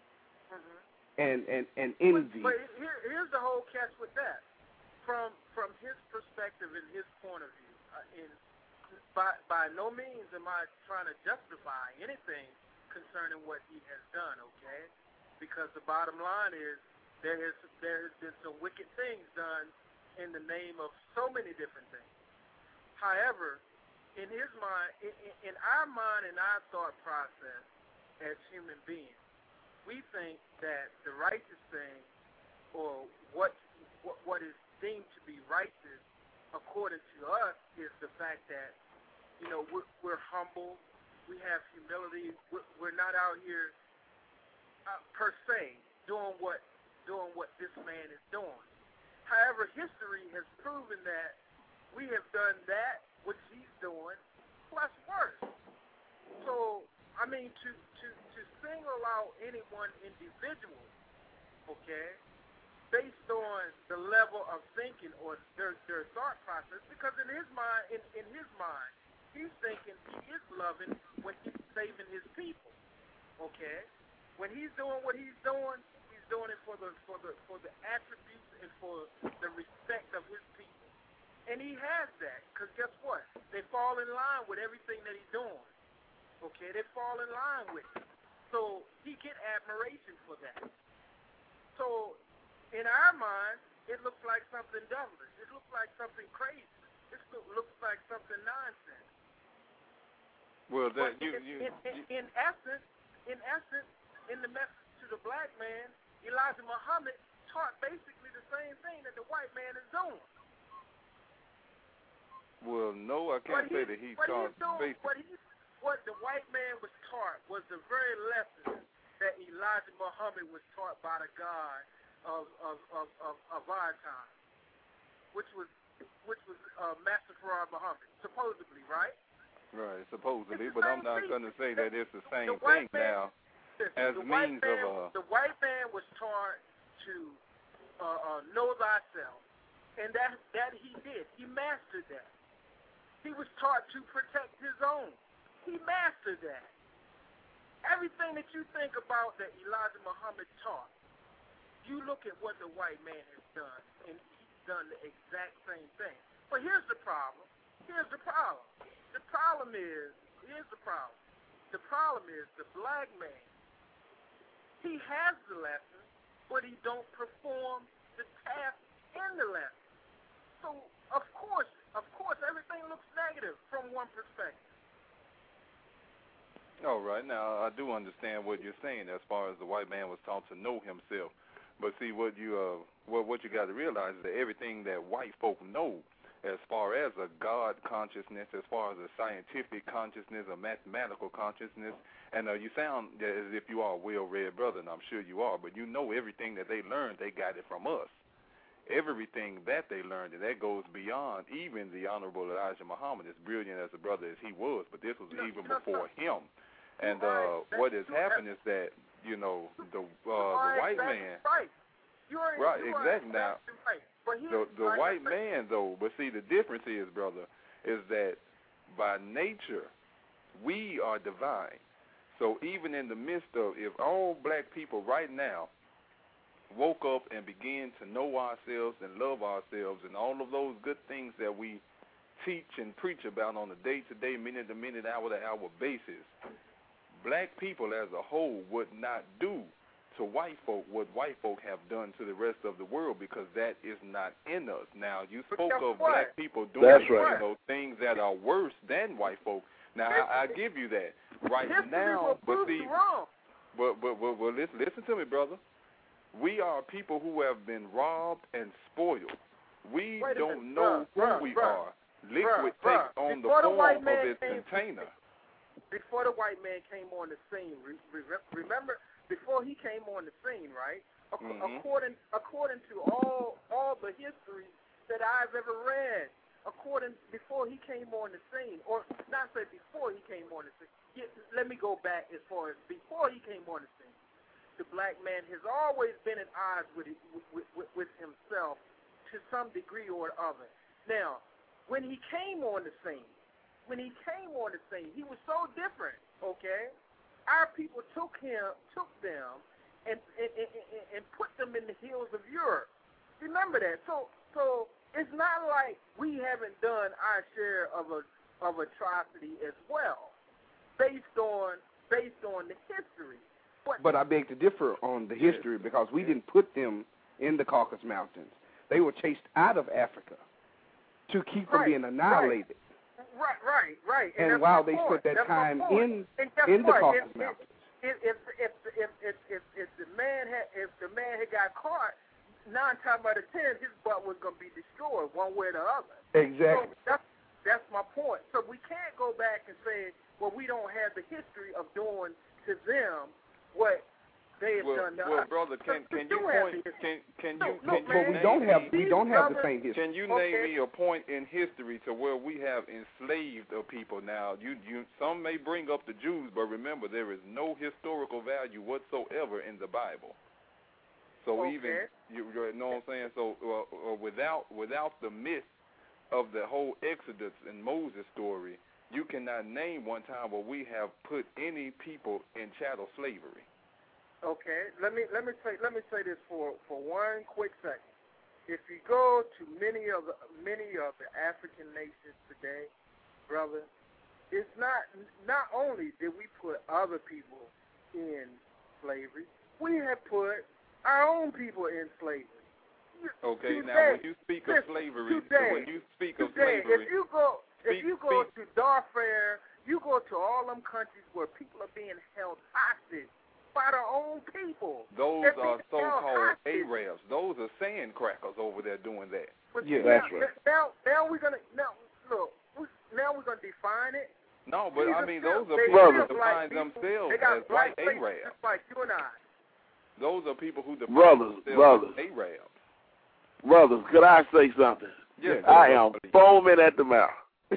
and envy. But here's the whole catch with that. From his perspective and his point of view, by no means am I trying to justify anything concerning what he has done, okay? Because the bottom line is there has been some wicked things done in the name of so many different things. However, in his mind, in our mind and our thought process as human beings, we think that the righteous thing, or what is deemed to be righteous according to us, is the fact that, you know, we're humble, we have humility, we're not out here per se doing what this man is doing. However, history has proven that we have done that which he's doing, plus worse. So, I mean, to single out any one individual, okay, based on the level of thinking or their thought process, because in his mind, he's thinking he is loving when he's saving his people, okay. When he's doing what he's doing it for the attributes and for the respect of his people. And he has that, because guess what? They fall in line with everything that he's doing. Okay, they fall in line with it. So he get admiration for that. So in our mind, it looks like something devilish. It looks like something crazy. It looks like something nonsense. Well, that in essence, in the message to the black man, Elijah Muhammad taught basically the same thing that the white man is doing. Well, no, I can't say that he taught basically. What the white man was taught was the very lesson that Elijah Muhammad was taught by the God of our time, which was Master Farad Muhammad, supposedly, right? Right, supposedly, but I'm not going to say that it's the same thing now. As the means of the white man was taught to know thyself, and that he did. He mastered that. He was taught to protect his own. He mastered that. Everything that you think about that Elijah Muhammad taught, you look at what the white man has done, and he's done the exact same thing. But here's the problem. The problem is the black man, he has the lesson, but he don't perform the task in the lesson. So, of course, everything looks negative from one perspective. All right. Now, I do understand what you're saying as far as the white man was taught to know himself. But see, what you got to realize is that everything that white folk know, as far as a God consciousness, as far as a scientific consciousness, a mathematical consciousness, and you sound as if you are a well-read brother, and I'm sure you are, but you know everything that they learned, they got it from us. Everything that they learned, and that goes beyond even the Honorable Elijah Muhammad, as brilliant as a brother as he was, but this was even before him. And what has happened is that, you know, the white man... Right, exactly. Now, the white man, though, but see, the difference is, brother, is that by nature, we are divine. So even in the midst of, if all black people right now woke up and began to know ourselves and love ourselves and all of those good things that we teach and preach about on a day-to-day, minute-to-minute, hour-to-hour basis, black people as a whole would not do to white folk what white folk have done to the rest of the world, because that is not in us. Now, you spoke of black people doing things that are worse than white folk. Now, I give you that right now, but see, but listen to me, brother. We are people who have been robbed and spoiled. We don't know who we are. Liquid takes on the form of its container. before the white man came on the scene, remember, before he came on the scene, right? According to all the history that I've ever read, before he came on the scene, or not say before he came on the scene. Let me go back as far as before he came on the scene. The black man has always been at odds with himself to some degree or other. Now, when he came on the scene, he was so different. Okay, our people took them and put them in the hills of Europe. Remember that. So it's not like we haven't done our share of atrocity as well, based on the history. But I beg to differ on the history because we didn't put them in the Caucasus Mountains. They were chased out of Africa to keep from being annihilated. Right. And while they spent that time in the Caucasus Mountains. If the man had got caught, 9 times out of 10, his butt was going to be destroyed one way or the other. Exactly. So that's my point. So we can't go back and say, well, we don't have the history of doing to them what they have done to us. Well, brother, can you point? Well, we don't have the same history. Can you name me a point in history to where we have enslaved a people? Now, some may bring up the Jews, but remember, there is no historical value whatsoever in the Bible. So even you know what I'm saying. So without the myth of the whole Exodus and Moses story, you cannot name one time where we have put any people in chattel slavery. Okay, let me say this for one quick second. If you go to many of the African nations today, brother, it's not only did we put other people in slavery, we have put our own people in slavery. Okay, now when you speak of slavery, if you go to Darfur, you go to all them countries where people are being held hostage by their own people. Those are so-called Arabs. Those are sand crackers over there doing that. But that's right. Now we're gonna define it. No, but I mean those are people who define themselves as white Arabs. Just like you and I. Those are people who define themselves as Arabs. Brothers, could I say something? Yes. I am foaming at the mouth.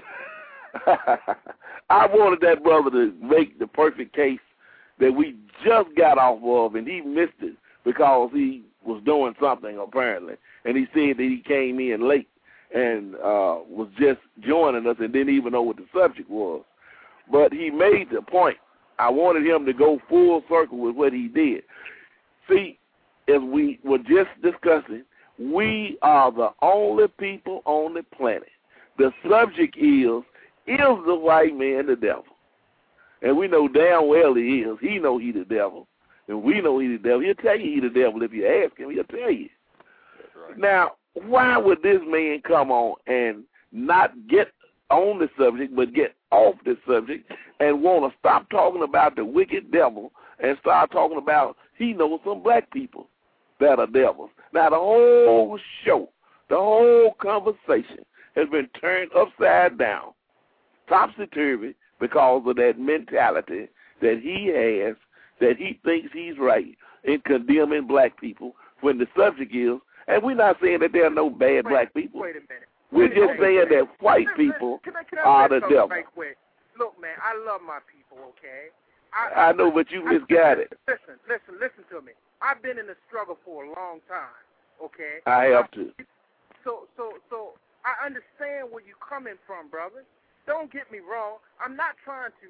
I wanted that brother to make the perfect case that we just got off of, and he missed it because he was doing something apparently, and he said that he came in late and was just joining us and didn't even know what the subject was. But he made the point. I wanted him to go full circle with what he did. See, as we were just discussing, we are the only people on the planet. The subject is the white man the devil? And we know damn well he is. He know he the devil. And we know he the devil. He'll tell you he the devil if you ask him. He'll tell you. That's right. Now, why would this man come on and not get on the subject but get off the subject and want to stop talking about the wicked devil and start talking about he knows some black people that are devils? Now, the whole show, the whole conversation has been turned upside down, topsy-turvy, because of that mentality that he has, that he thinks he's right in condemning black people when the subject is, and we're not saying that there are no bad black people. Wait a minute. We're just saying that white people are the devil. Right quick? Look, man, I love my people, okay? I know, but you misguided. Listen to me. I've been in the struggle for a long time, okay? I have to. So I understand where you're coming from, brother. Don't get me wrong. I'm not trying to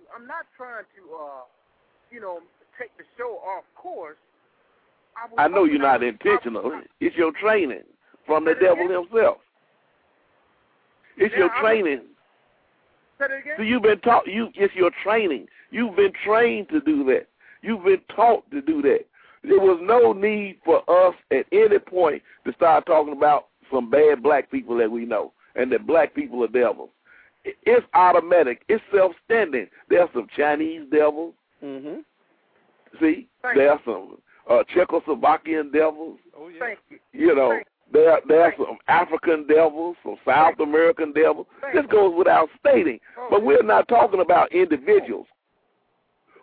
take the show off course. I know you're not intentional. It's your training from the devil himself. It's your training. Say it again? So you've been taught. It's your training. You've been trained to do that. You've been taught to do that. There was no need for us at any point to start talking about some bad black people that we know and that black people are devils. It's automatic. It's self-standing. There's some Chinese devils. Mm-hmm. See, there's some Czechoslovakian devils. Oh, yeah. Thank you. You know, there's some African devils, some South American devils. This goes without stating. But we're not talking about individuals.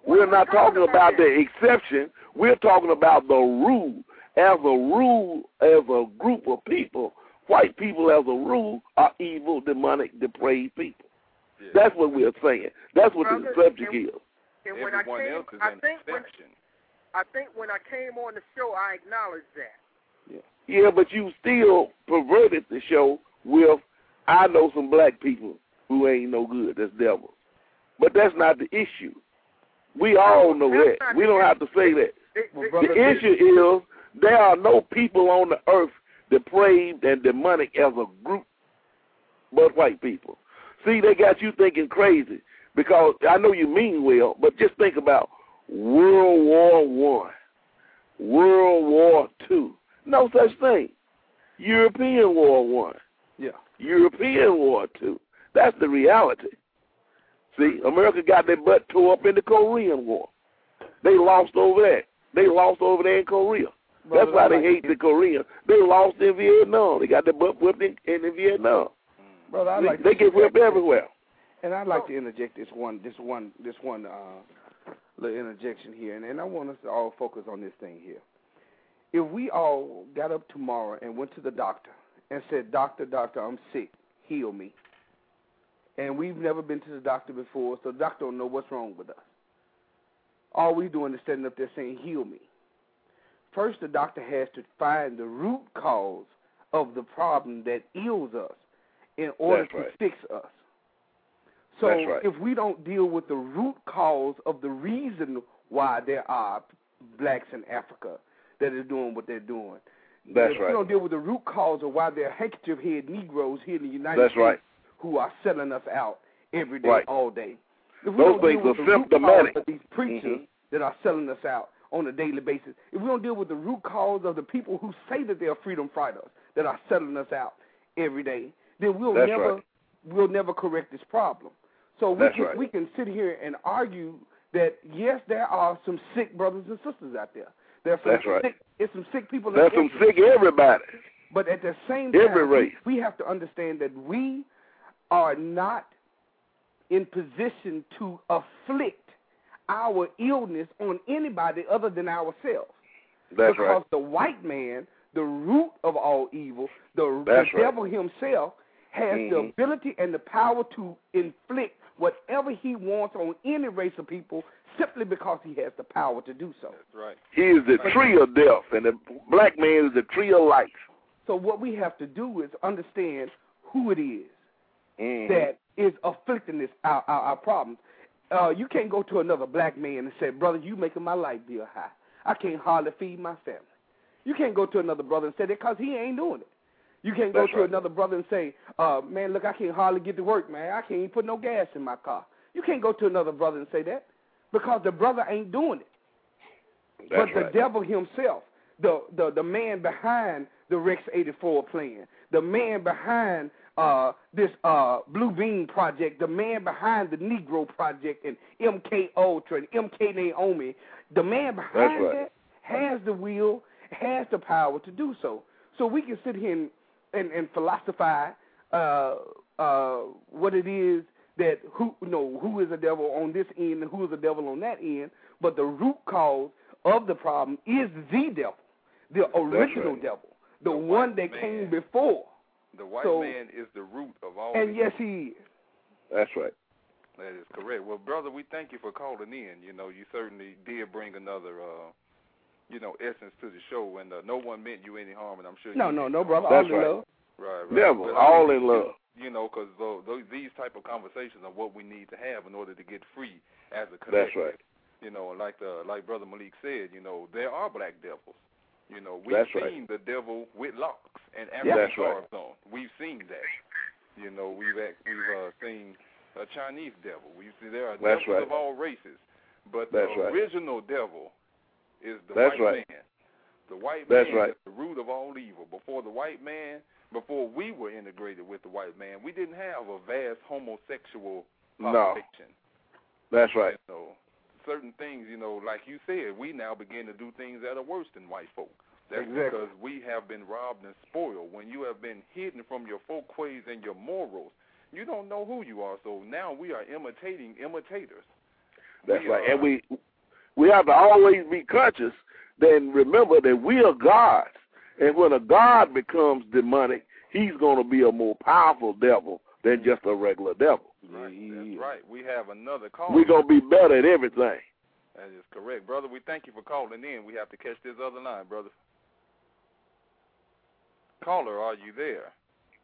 We're not talking about the exception. We're talking about the rule. As a group of people, white people as a rule are evil, demonic, depraved people. Yeah. That's what we're saying. That's what the subject is. And when Everyone else is an exception. I think when I came on the show, I acknowledged that. Yeah, but you still perverted the show with, I know some black people who ain't no good. That's devils. But that's not the issue. We all know that. We don't have to say that. The issue is there are no people on the earth depraved and demonic as a group but white people. See, they got you thinking crazy because I know you mean well, but just think about World War I, World War II. No such thing. European War I. Yeah. European War II. That's the reality. See, America got their butt tore up in the Korean War. They lost over that. They lost over there in Korea. That's why they hate the Koreans. They lost in Vietnam. They got their butt whipped in Vietnam. Brother, they get whipped everywhere. And I'd like to interject this one little interjection here, and I want us to all focus on this thing here. If we all got up tomorrow and went to the doctor and said, Doctor, I'm sick, heal me, and we've never been to the doctor before, so the doctor don't know what's wrong with us. All we're doing is standing up there saying, heal me. First, the doctor has to find the root cause of the problem that ails us in order to fix us. So if we don't deal with the root cause of the reason why there are blacks in Africa that are doing what they're doing, if we don't deal with the root cause of why there are handkerchief-head Negroes here in the United States who are selling us out every day, all day. If we don't deal with the root cause of these preachers that are selling us out on a daily basis, if we don't deal with the root cause of the people who say that they are freedom fighters that are selling us out every day, then we'll never correct this problem. So we can sit here and argue that, yes, there are some sick brothers and sisters out there. There's some sick people. There's some sick everybody. But at the same time, we have to understand that we are not in position to afflict our illness on anybody other than ourselves. Because the white man, the root of all evil, the devil himself, has the ability and the power to inflict whatever he wants on any race of people simply because he has the power to do so. That's right. He is the tree of death, and the black man is the tree of life. So what we have to do is understand who it is that is afflicting our problems. You can't go to another black man and say, brother, you making my light bill high. I can't hardly feed my family. You can't go to another brother and say that because he ain't doing it. You can't go to another brother and say, man, look, I can't hardly get to work, man. I can't even put no gas in my car. You can't go to another brother and say that because the brother ain't doing it. The devil himself, the man behind the Rex 84 plan, the man behind this Blue Bean Project, the man behind the Negro Project and MK Ultra and MK Naomi, the man behind that has the will, has the power to do so. So we can sit here and philosophize what it is that who is the devil on this end and who is the devil on that end, but the root cause of the problem is the devil, the original devil, the one that came before. The white man is the root of all. And yes, he is. That's right. That is correct. Well, brother, we thank you for calling in. You certainly did bring another essence to the show, and no one meant you any harm, and I'm sure no, brother. All in love. Right. Never. All in love. Because these type of conversations are what we need to have in order to get free as a collective. That's right. Like Brother Malik said, there are black devils. We've seen the devil with locks and African scarves on. We've seen that. We've seen a Chinese devil. There are devils of all races, but the original devil is the white man. The white man is the root of all evil. Before we were integrated with the white man, we didn't have a vast homosexual population. That's right. Certain things, like you said, we now begin to do things that are worse than white folk. That's because we have been robbed and spoiled. When you have been hidden from your folk ways and your morals, you don't know who you are. So now we are imitating imitators. That's right. And we have to always be conscious, then remember that we are gods. And when a god becomes demonic, he's going to be a more powerful devil than just a regular devil. Right, that's right. We have another call. We're going to be better at everything. That is correct. Brother, we thank you for calling in. We have to catch this other line, brother. Caller, are you there?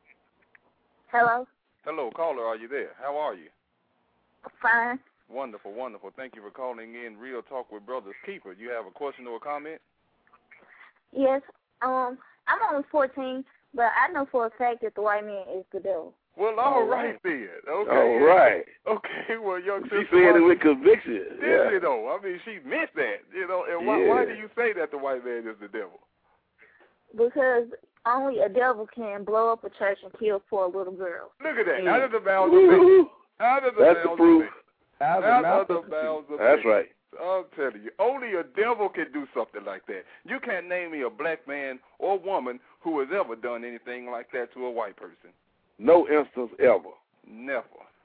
Hello? Hello, caller, are you there? How are you? Fine. Wonderful, wonderful. Thank you for calling in Real Talk with Brothers Keeper. You have a question or a comment? Yes. I'm only 14, but I know for a fact that the white man is the devil. Well, all right then. Okay. All right. Okay, well, young sister. She said it with conviction. Did you know? I mean, she meant that, you know. And why do you say that the white man is the devil? Because only a devil can blow up a church and kill 4 little girls. Look at that. Out of the mouths of babes. Out of the That's the mouths proof. of babes. Out of the mouths of That's babes. right. I'm telling you, only a devil can do something like that. You can't name me a black man or woman who has ever done anything like that to a white person. No instance ever. Never.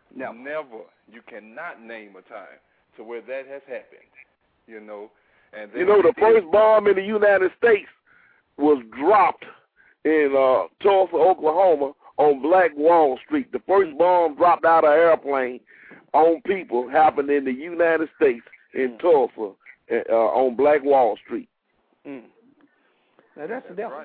You cannot name a time to where that has happened, you know. And then the first bomb in the United States was dropped in Tulsa, Oklahoma on Black Wall Street. The first bomb dropped out of an airplane on people happened in the United States in Tulsa on Black Wall Street. Now, that's the devil. Right.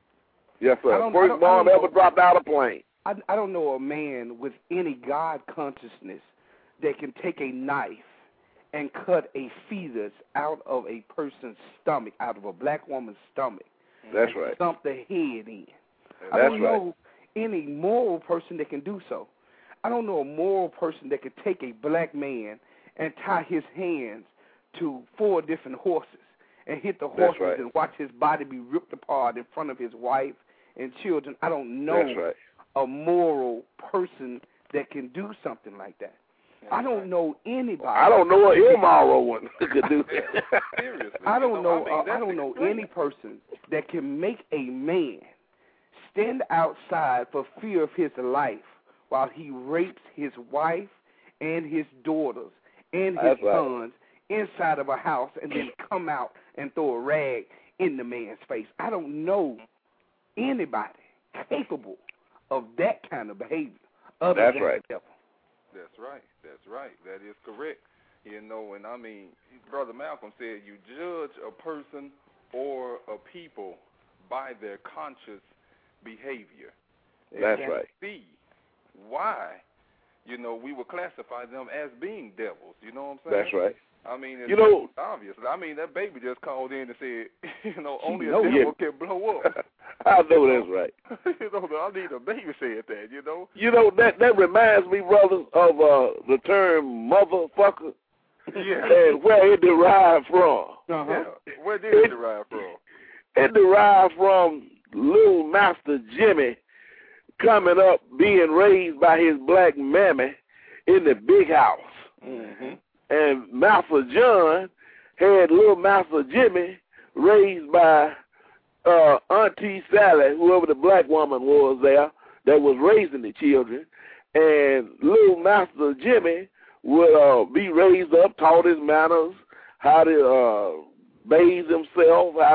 Yes, sir. First bomb ever dropped out of a plane. I don't know a man with any God consciousness that can take a knife and cut a fetus out of a person's stomach, out of a black woman's stomach. That's and right. Stomp the head in. That's I don't know any moral person that can do so. I don't know a moral person that could take a black man and tie his hands to 4 different horses and hit the horses and watch his body be ripped apart in front of his wife and children. I don't know a moral person that can do something like that. I don't know anybody. I don't know an immoral one that could do that. Seriously. I don't know any person that can make a man stand outside for fear of his life while he rapes his wife and his daughters and his sons inside of a house and then come out and throw a rag in the man's face. I don't know anybody capable of that kind of behavior. That's right. That's right. That's right. That is correct. You know, and I mean, Brother Malcolm said you judge a person or a people by their conscious behavior. That's right. See why, you know, we would classify them as being devils. You know what I'm saying? That's right. I mean, it's obvious. I mean, that baby just called in and said, you know, only a devil can blow up. I know that's right. You know, I need a baby said that, you know. You know, that reminds me, brothers, of the term motherfucker. Yeah. And where it derived from. Yeah. Where did it derive from? It derived from little Master Jimmy coming up, being raised by his black mammy in the big house. Mm-hmm. And Master John had little Master Jimmy raised by Auntie Sally, whoever the black woman was there that was raising the children. And little Master Jimmy would be raised up, taught his manners, how to bathe himself, how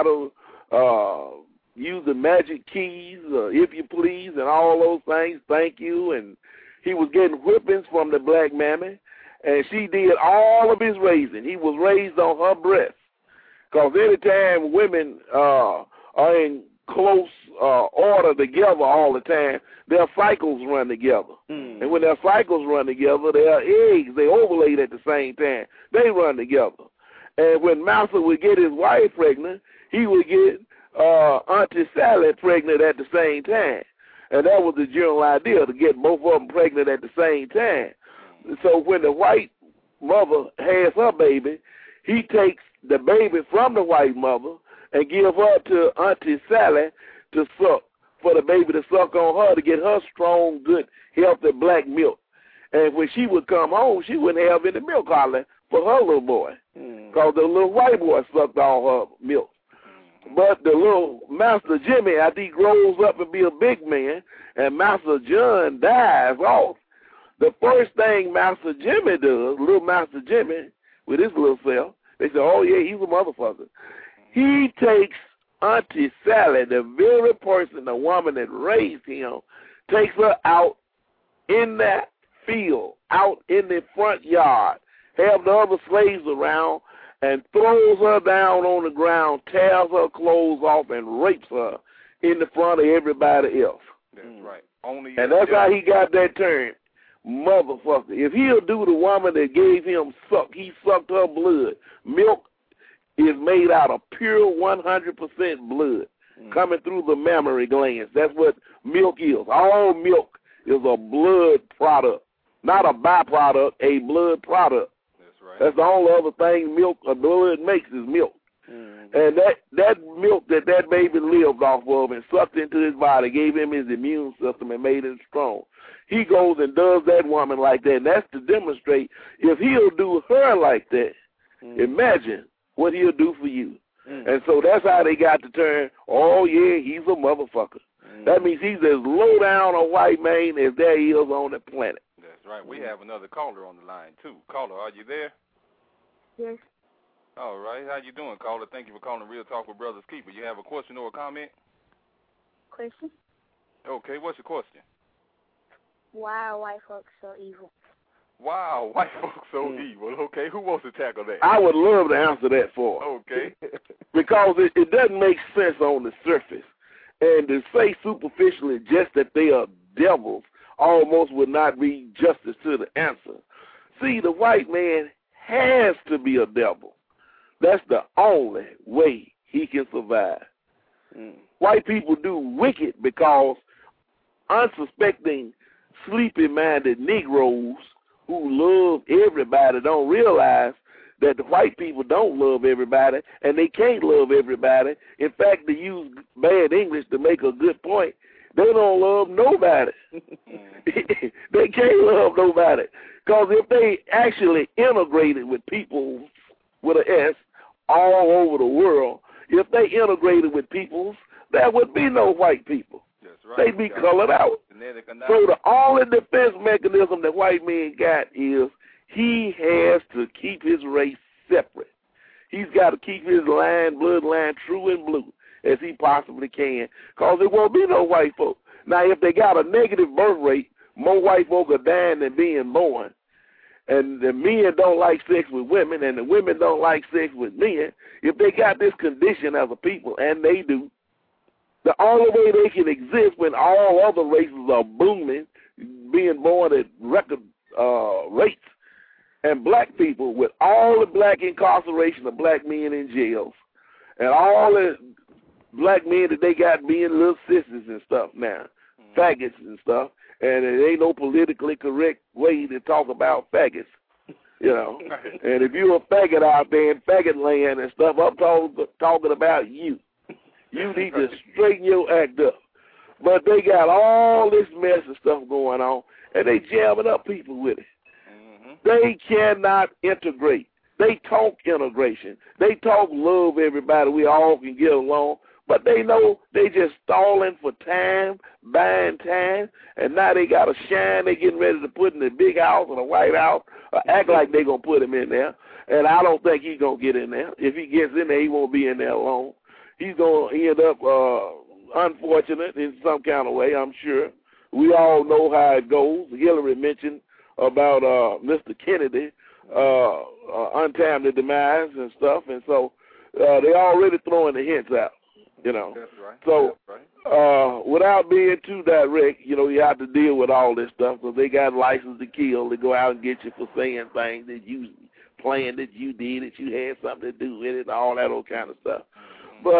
to use the magic keys, if you please, and all those things, thank you. And he was getting whippings from the black mammy. And she did all of his raising. He was raised on her breast. Because anytime women are in close order together all the time, their cycles run together. And when their cycles run together, their eggs, they ovulate at the same time. They run together. And when Master would get his wife pregnant, he would get Auntie Sally pregnant at the same time. And that was the general idea, to get both of them pregnant at the same time. So when the white mother has her baby, he takes the baby from the white mother and give her to Auntie Sally to suck, for the baby to suck on her to get her strong, good, healthy black milk. And when she would come home, she wouldn't have any milk hardly for her little boy, because the little white boy sucked all her milk. But the little Master Jimmy, after he grows up and be a big man, and Master John dies off, the first thing Master Jimmy does, little Master Jimmy, with his little self. They say, oh, yeah, he's a motherfucker. He takes Auntie Sally, the very person, the woman that raised him, takes her out in that field, out in the front yard, have the other slaves around, and throws her down on the ground, tears her clothes off, and rapes her in the front of everybody else. That's right. Only and that's how he got that term, motherfucker. If he'll do the woman that gave him he sucked her blood. Milk is made out of pure 100% blood coming through the mammary glands. That's what milk is. All milk is a blood product, not a byproduct, a blood product. That's right. That's the only other thing milk or blood makes is milk. And that milk that baby lived off of and sucked into his body gave him his immune system and made him strong. He goes and does that woman like that, and that's to demonstrate if he'll do her like that, imagine what he'll do for you. And so that's how they got the term, oh, yeah, he's a motherfucker. That means he's as low down a white man as there is on the planet. That's right. We have another caller on the line, too. Caller, are you there? Yes. All right. How you doing, caller? Thank you for calling Real Talk with Brothers Keeper. You have a question or a comment? Question? Okay, what's your question? Why are white folks so evil? Wow, white folks so evil. Okay, who wants to tackle that? I would love to answer that for her. Okay. Because it doesn't make sense on the surface. And to say superficially just that they are devils almost would not be justice to the answer. See, the white man has to be a devil. That's the only way he can survive. White people do wicked because unsuspecting, sleepy-minded Negroes who love everybody don't realize that the white people don't love everybody and they can't love everybody. In fact, to use bad English to make a good point, they don't love nobody. They can't love nobody. Because if they actually integrated with people with an S all over the world, if they integrated with peoples, there would be no white people. That's right. They'd be colored out. So the only defense mechanism that white men got is he has to keep his race separate. He's got to keep his bloodline true and blue as he possibly can, because there won't be no white folk. Now, if they got a negative birth rate, more white folk are dying than being born, and the men don't like sex with women, and the women don't like sex with men, if they got this condition as a people, and they do, the only way they can exist when all other races are booming, being born at record rates, and black people, with all the black incarceration of black men in jails, and all the black men that they got being little sisters and stuff now, faggots and stuff, and it ain't no politically correct way to talk about faggots, you know. And if you're a faggot out there in faggot land and stuff, I'm talking about you. You need to straighten your act up. But they got all this mess and stuff going on, and they jamming up people with it. They cannot integrate. They talk integration. They talk love everybody. We all can get along. But they know they just stalling for time, buying time, and now they got to shine. They getting ready to put in the big house or the White House, or act like they going to put him in there. And I don't think he's going to get in there. If he gets in there, he won't be in there long. He's going to end up unfortunate in some kind of way, I'm sure. We all know how it goes. Hillary mentioned about Mr. Kennedy, untimely demise and stuff, and so they already throwing the hints out, you know. That's right. So without being too direct, you know, you have to deal with all this stuff because they got license to kill. They go out and get you for saying things that you planned, that you did, that you had something to do with it, and all that old kind of stuff. But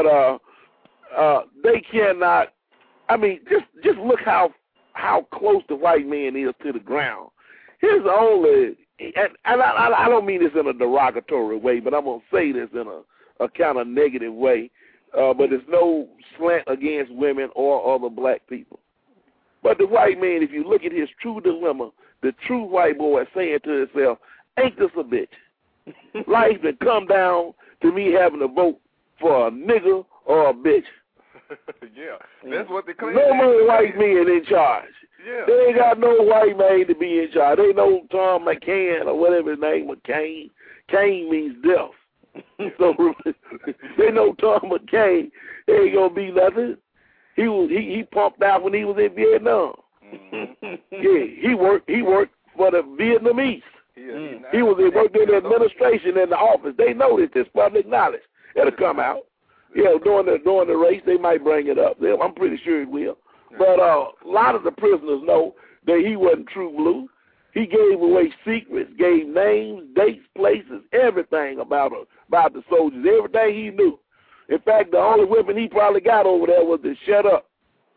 they cannot. I mean, just look how close the white man is to the ground. His only, and I don't mean this in a derogatory way, but I'm going to say this in a kind of negative way, but there's no slant against women or other black people. But the white man, if you look at his true dilemma, the true white boy is saying to himself, ain't this a bitch? Life can come down to me having to vote for a nigger or a bitch. Yeah, that's what they claim. No more white men in charge. Yeah. They ain't got no white man to be in charge. They know Tom McCann or whatever his name, McCain, Cain means death. So they know Tom McCain ain't gonna be nothing. He pumped out when he was in Vietnam. Yeah, he worked for the Vietnamese. He worked in the administration in the office. They know that this public knowledge. It'll come out. During the race they might bring it up. I'm pretty sure it will. But a lot of the prisoners know that he wasn't True Blue. He gave away secrets, gave names, dates, places, everything about the soldiers, everything he knew. In fact, the only weapon he probably got over there was to shut up.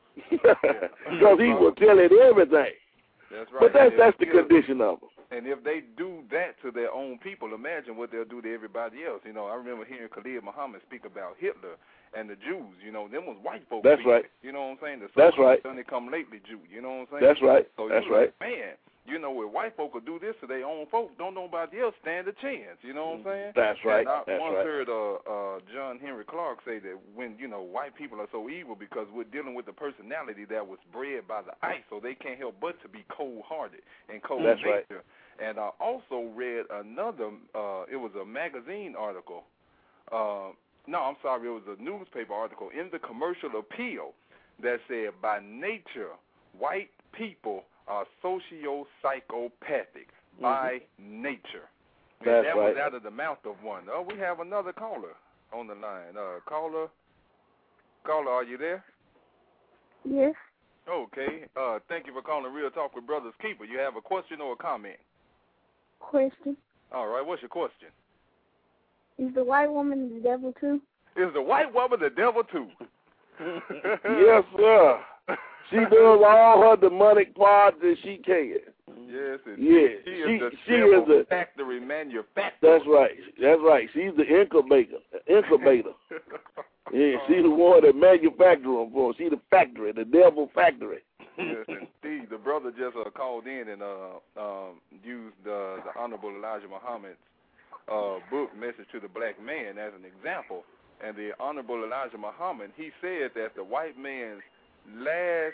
Because he was telling everything. That's right. But that's the condition of them. And if they do that to their own people, imagine what they'll do to everybody else. I remember hearing Khalid Muhammad speak about Hitler and the Jews. Them was white folks. That's right. You know what I'm saying? That's right. They come lately, Jew. You know what I'm saying? That's right. So that's right. Like, man, if white folk will do this to their own folks, don't nobody else stand a chance. You know what I'm saying? That's right. And that's once right. heard John Henry Clark say that when, white people are so evil because we're dealing with a personality that was bred by the ice, so they can't help but to be cold-hearted and cold-natured. That's right. And I also read another, it was a magazine article. No, I'm sorry, it was a newspaper article in the Commercial Appeal that said, by nature, white people are socio-psychopathic by nature. And that was out of the mouth of one. Oh, we have another caller on the line. Caller, are you there? Yes. Okay. Thank you for calling Real Talk with Brothers Keeper. You have a question or a comment? Question. All right. What's your question? Is the white woman the devil too? Is the white woman the devil too? Yes, sir. She does all her demonic parts that she can. Yes, yes. She is the factory manufacturer. That's right. That's right. She's the incubator. Yeah, she's the one that manufactures them for. She's the factory, the devil factory. Yes, indeed. The brother just called in and used the Honorable Elijah Muhammad's book, Message to the Black Man, as an example. And the Honorable Elijah Muhammad, he said that the white man's last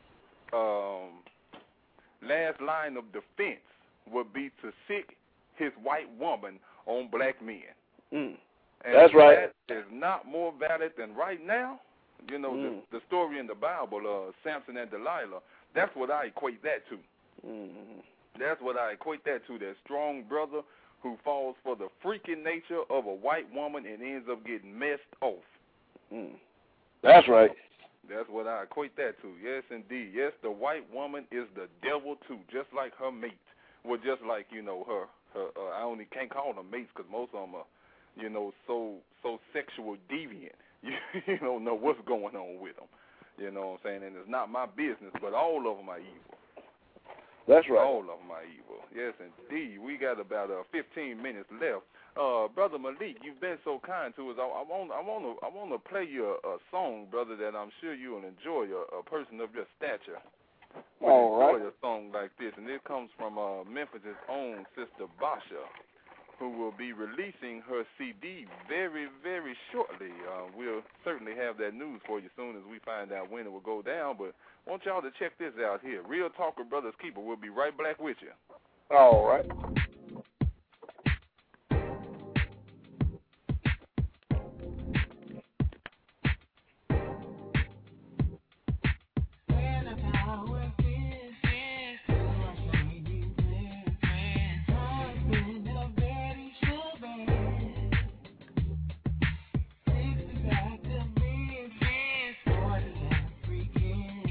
line of defense would be to sick his white woman on black men. And that's right. That is not more valid than right now. The story in the Bible, Samson and Delilah, that's what I equate that to. That's what I equate that to, that strong brother who falls for the freaking nature of a white woman and ends up getting messed off. That's right. That's what I equate that to. Yes, indeed. Yes, the white woman is the devil too, just like her mate. Well, just like her. I only can't call them mates because most of them are, so sexual deviant. You don't know what's going on with them. You know what I'm saying? And it's not my business, but all of them are evil. That's right. All of them are evil. Yes, indeed. We got about 15 minutes left. Brother Malik, you've been so kind to us. I want to play you a song, brother, that I'm sure you'll enjoy. A person of your stature will enjoy a song like this, and it comes from Memphis' own Sister Basha, who will be releasing her CD very, very shortly. We'll certainly have that news for you soon as we find out when it will go down. But I want y'all to check this out here. Real Talk with Brothers Keeper. We'll be right back with you. All right.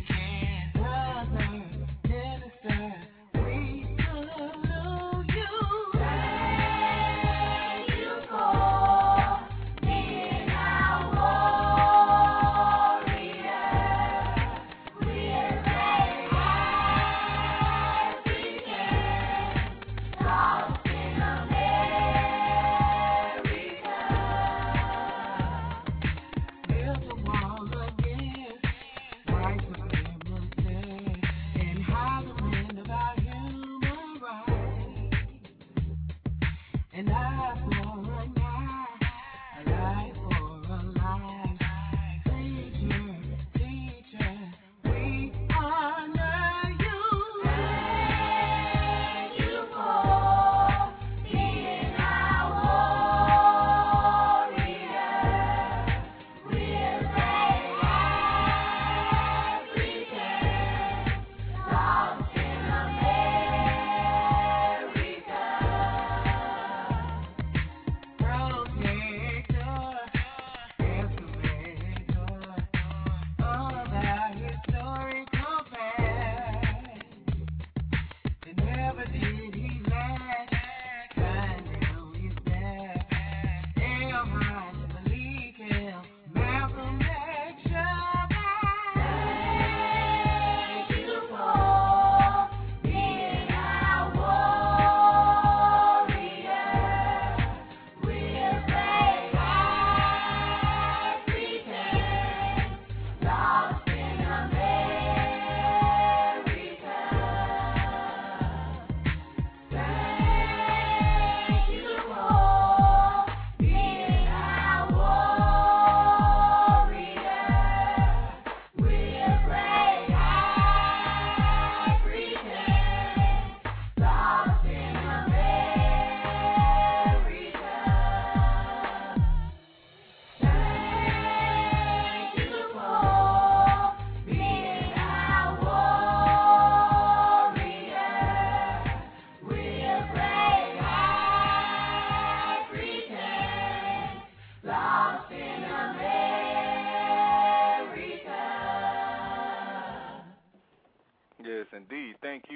You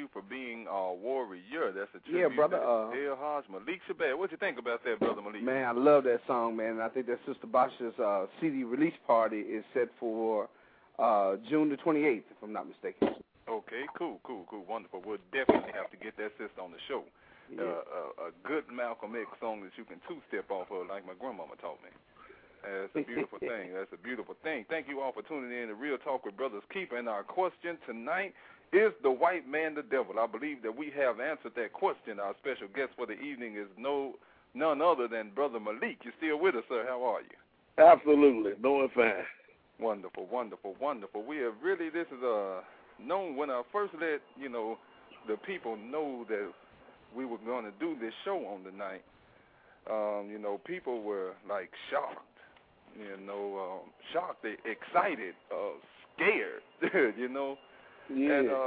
you for being a warrior. That's a tribute Yeah, brother. to L. Hodge, Malik Shabazz. What you think about that, Brother Malik? Man, I love that song, man. And I think that Sister Basha's CD release party is set for June the 28th, if I'm not mistaken. Okay, cool, wonderful. We'll definitely have to get that sister on the show. Yeah. A good Malcolm X song that you can two-step off of, like my grandmama taught me. That's a beautiful thing. That's a beautiful thing. Thank you all for tuning in to Real Talk with Brothers Keeper. And our question tonight is the white man the devil? I believe that we have answered that question. Our special guest for the evening is none other than Brother Malik. You still with us, sir? How are you? Absolutely. Doing fine. Wonderful. We have really, this is known when I first let, the people know that we were going to do this show on tonight. People were like shocked, shocked, excited, scared, Yeah. And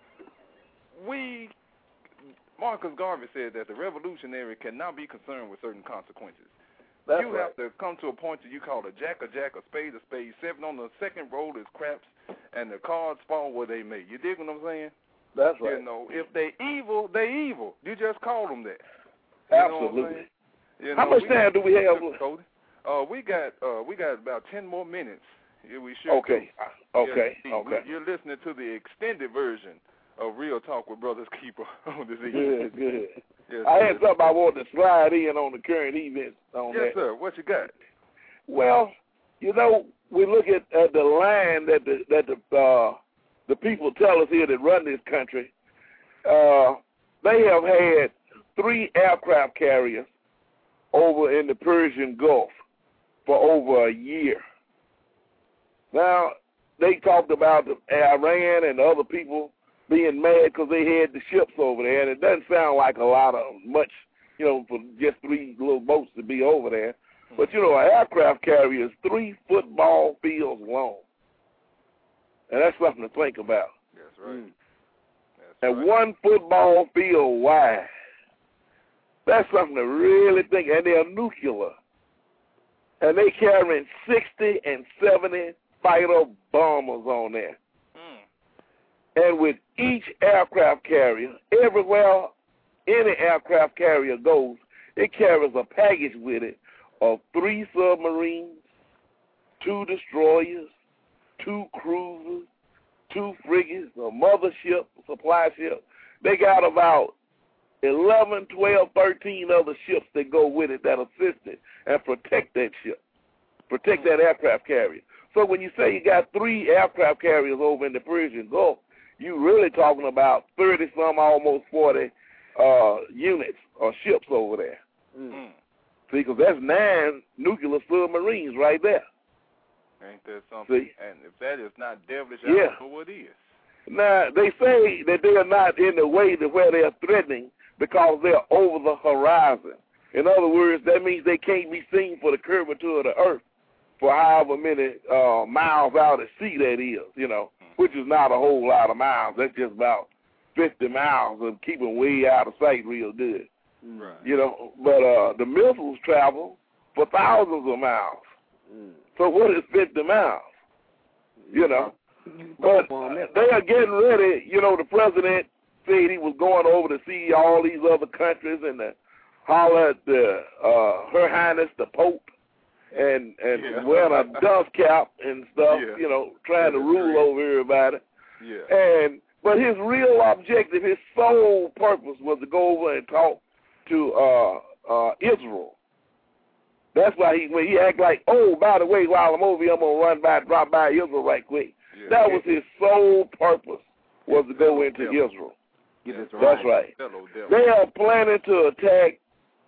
Marcus Garvey said that the revolutionary cannot be concerned with certain consequences. That's you right. have to come to a point that you call a jack, a spade, a spade. 7 on the second roll is craps, and the cards fall where they may. You dig what I'm saying? That's right. If they evil, they evil. You just call them that. Absolutely. How much time do we have? We got about 10 more minutes. We should. Okay. Okay. You're listening to the extended version of Real Talk with Brothers Keeper on this evening. Good. Yes, I had something I wanted to slide in on the current events on that. Yes, sir. What you got? Well, we look at the line that the people tell us here that run this country. They have had 3 aircraft carriers over in the Persian Gulf for over a year. Now, they talked about Iran and the other people being mad because they had the ships over there, and it doesn't sound like much, for just 3 little boats to be over there. But, an aircraft carrier is 3 football fields long. And that's something to think about. That's right. And 1 football field wide. That's something to really think. And they're nuclear. And they carrying 60 and 70 fighter bombers on there. And with each aircraft carrier, everywhere any aircraft carrier goes, it carries a package with it of 3 submarines, 2 destroyers, 2 cruisers, 2 frigates, a mothership, a supply ship. They got about 11, 12, 13 other ships that go with it that assist it and protect that ship, protect that aircraft carrier. So when you say you got 3 aircraft carriers over in the Persian Gulf, you're really talking about 30-some, almost 40 units or ships over there. See, because that's 9 nuclear submarines right there. Ain't that something? See? And if that is not devilish, Yeah. I don't know what is. Now, they say that they are not in the way to where they are threatening because they're over the horizon. In other words, that means they can't be seen for the curvature of the earth for however many miles out at sea that is, which is not a whole lot of miles. That's just about 50 miles of keeping way out of sight real good. Right. But the missiles travel for thousands of miles. So what is 50 miles? But they are getting ready. The president said he was going over to see all these other countries and to holler at Her Highness the Pope and wearing a dust cap and stuff, trying to rule over everybody. Yeah. But his real objective, his sole purpose was to go over and talk to Israel. That's why when he act like, oh, by the way, while I'm over here, I'm going to drop by Israel right quick. Yeah. That was his sole purpose, was to go into Israel. That's right. They are planning to attack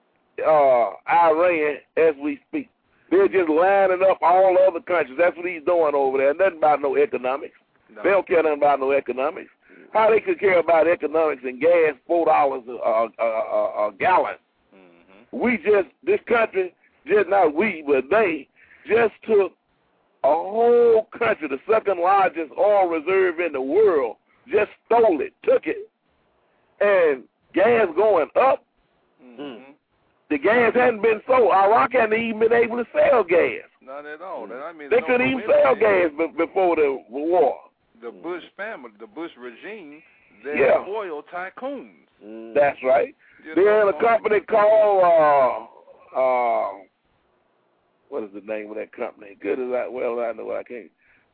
Iran as we speak. They're just lining up all other countries. That's what he's doing over there. Nothing about no economics. No. They don't care nothing about no economics. How they could care about economics and gas $4 a gallon? This country, just not we, but they just took a whole country, the second largest oil reserve in the world, just stole it, took it, and gas going up. The gas hadn't been sold. Iraq hadn't even been able to sell gas. Not at all. They couldn't even sell gas before the war. The Bush family, the Bush regime, They're oil tycoons. That's right. They're in a company called what is the name of that company? Good as I know I can't.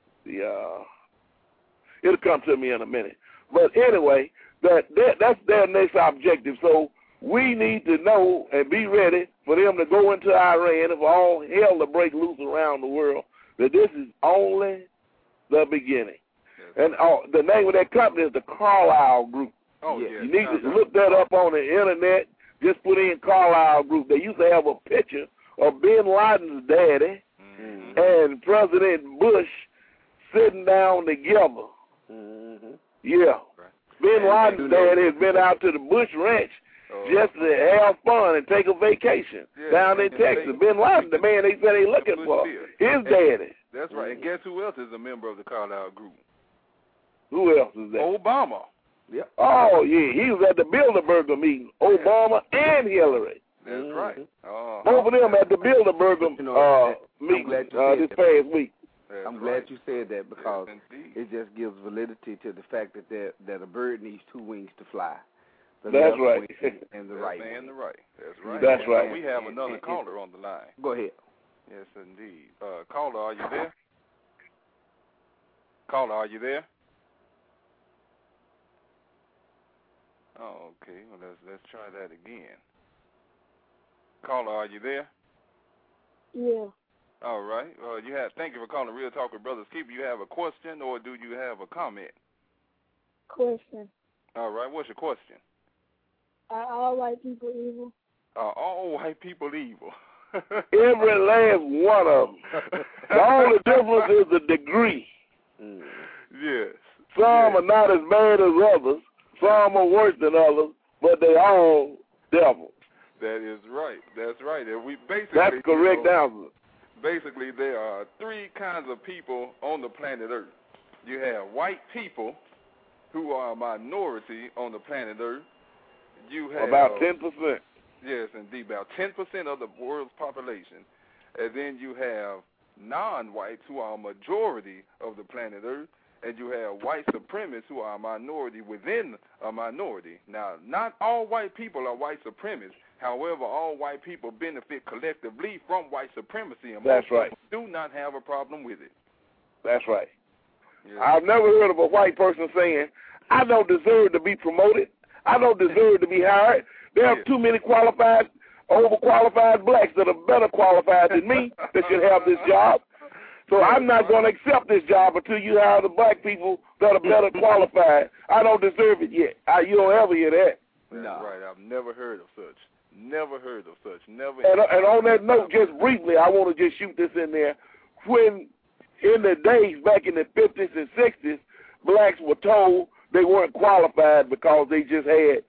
It'll come to me in a minute. But anyway, that's their next objective. So we need to know and be ready for them to go into Iran if all hell to break loose around the world. That this is only the beginning. And the name of that company is the Carlyle Group. Oh, yeah. You need to look that up on the internet. Just put in Carlyle Group. They used to have a picture of Bin Laden's daddy and President Bush sitting down together. Yeah. Bin Laden's daddy has been out to the Bush Ranch just to have fun and take a vacation down in Texas. Bin Laden, the man they said they looking for, his daddy. That's right. And guess who else is a member of the Carlyle Group? Who else is that? Obama. Yep. Oh, yeah. He was at the Bilderberger meeting. Obama and Hillary. That's right. Both of them at the Bilderberger meeting this past week. I'm glad you said that because it just gives validity to the fact that a bird needs two wings to fly. That's right. And the right. And the right. That's right. That's right. We have another caller on the line. Go ahead. Yes, indeed. Caller, are you there? Caller, are you there? Oh, okay. Well, let's try that again. Caller, are you there? Yeah. All right. Thank you for calling Real Talk with Brothers Keeper. You have a question or do you have a comment? Question. All right. What's your question? Are all white people evil? Are all white people evil? Every last one of them. The only difference is the degree. Yes. Some are not as bad as others. Some are worse than others, but they all devils. That is right. That's right. And we basically that's correct answer. Basically, there are three kinds of people on the planet Earth. You have white people who are a minority on the planet Earth. You have about 10%. Yes, indeed, about 10% of the world's population. And then you have non-whites who are a majority of the planet Earth. And you have white supremacists who are a minority within a minority. Now, not all white people are white supremacists. However, all white people benefit collectively from white supremacy. And that's most right. people do not have a problem with it. That's right. Yes. I've never heard of a white person saying, I don't deserve to be promoted. I don't deserve to be hired. There are too many overqualified blacks that are better qualified than me that should have this job. So I'm not going to accept this job until you hire the black people that are better qualified. I don't deserve it yet. You don't ever hear that. That's right. I've never heard of such. Never heard of such. Never. And on that note, just briefly, I want to just shoot this in there. When in the days back in the 50s and 60s, blacks were told they weren't qualified because they just had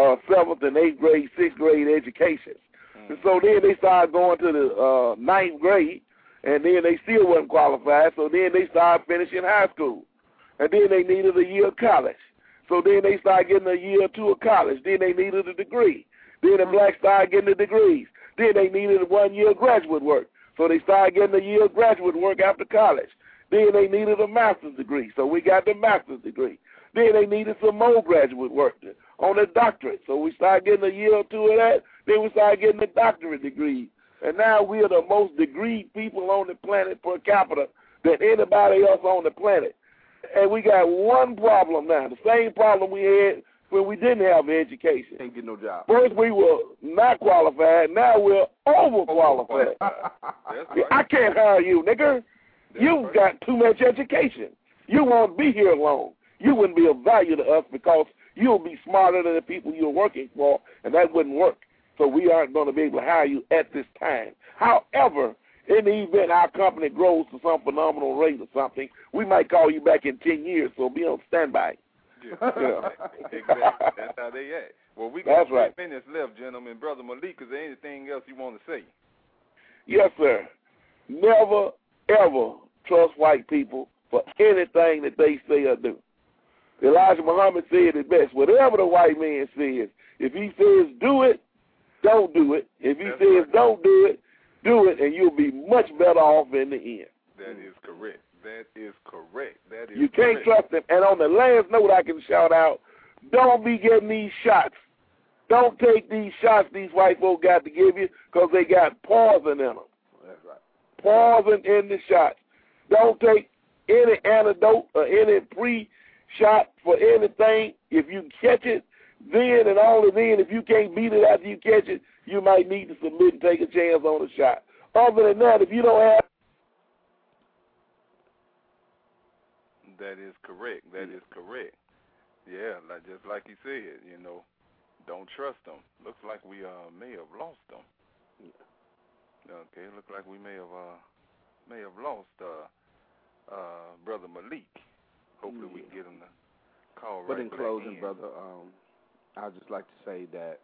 7th and 8th grade, 6th grade educations. And so then they started going to the 9th grade, and then they still wasn't qualified, so then they started finishing high school. And then they needed a year of college. So then they started getting a year or two of college. Then they needed a degree. Then the blacks started getting the degrees. Then they needed 1 year of graduate work. So they started getting a year of graduate work after college. Then they needed a master's degree. So we got the master's degree. Then they needed some more graduate work on a doctorate. So we started getting a year or two of that. Then we started getting a doctorate degree. And now we are the most degreed people on the planet per capita than anybody else on the planet. And we got one problem now, the same problem we had when we didn't have education. Ain't get no job. First we were not qualified, now we're overqualified. I can't hire you, nigger. You've got too much education. You won't be here long. You wouldn't be of value to us because you'll be smarter than the people you're working for, and that wouldn't work. So we aren't going to be able to hire you at this time. However, in the event our company grows to some phenomenal rate or something, we might call you back in 10 years, so be on standby. Yeah. Exactly. That's how they act. Well, we got 3 minutes left, gentlemen. Brother Malik, is there anything else you want to say? Yes, sir. Never, ever trust white people for anything that they say or do. Elijah Muhammad said it best. Whatever the white man says, if he says do it, don't do it. If he says don't do it, and you'll be much better off in the end. That is correct. That is correct. That is you can't trust him. And on the last note, I can shout out don't be getting these shots. Don't take these shots these white folk got to give you because they got poison in them. That's right. Poison in the shots. Don't take any antidote or any pre-shot for anything. If you catch it, then and only then, if you can't beat it after you catch it, you might need to submit and take a chance on a shot. Other than that, if you don't have... That is correct. That is correct. Yeah, just like he said, you know, don't trust them. Looks like we may have lost them. Okay, looks like we may have lost Brother Malik. Hopefully we can get him to call right back in. But in closing, brother, I'd just like to say that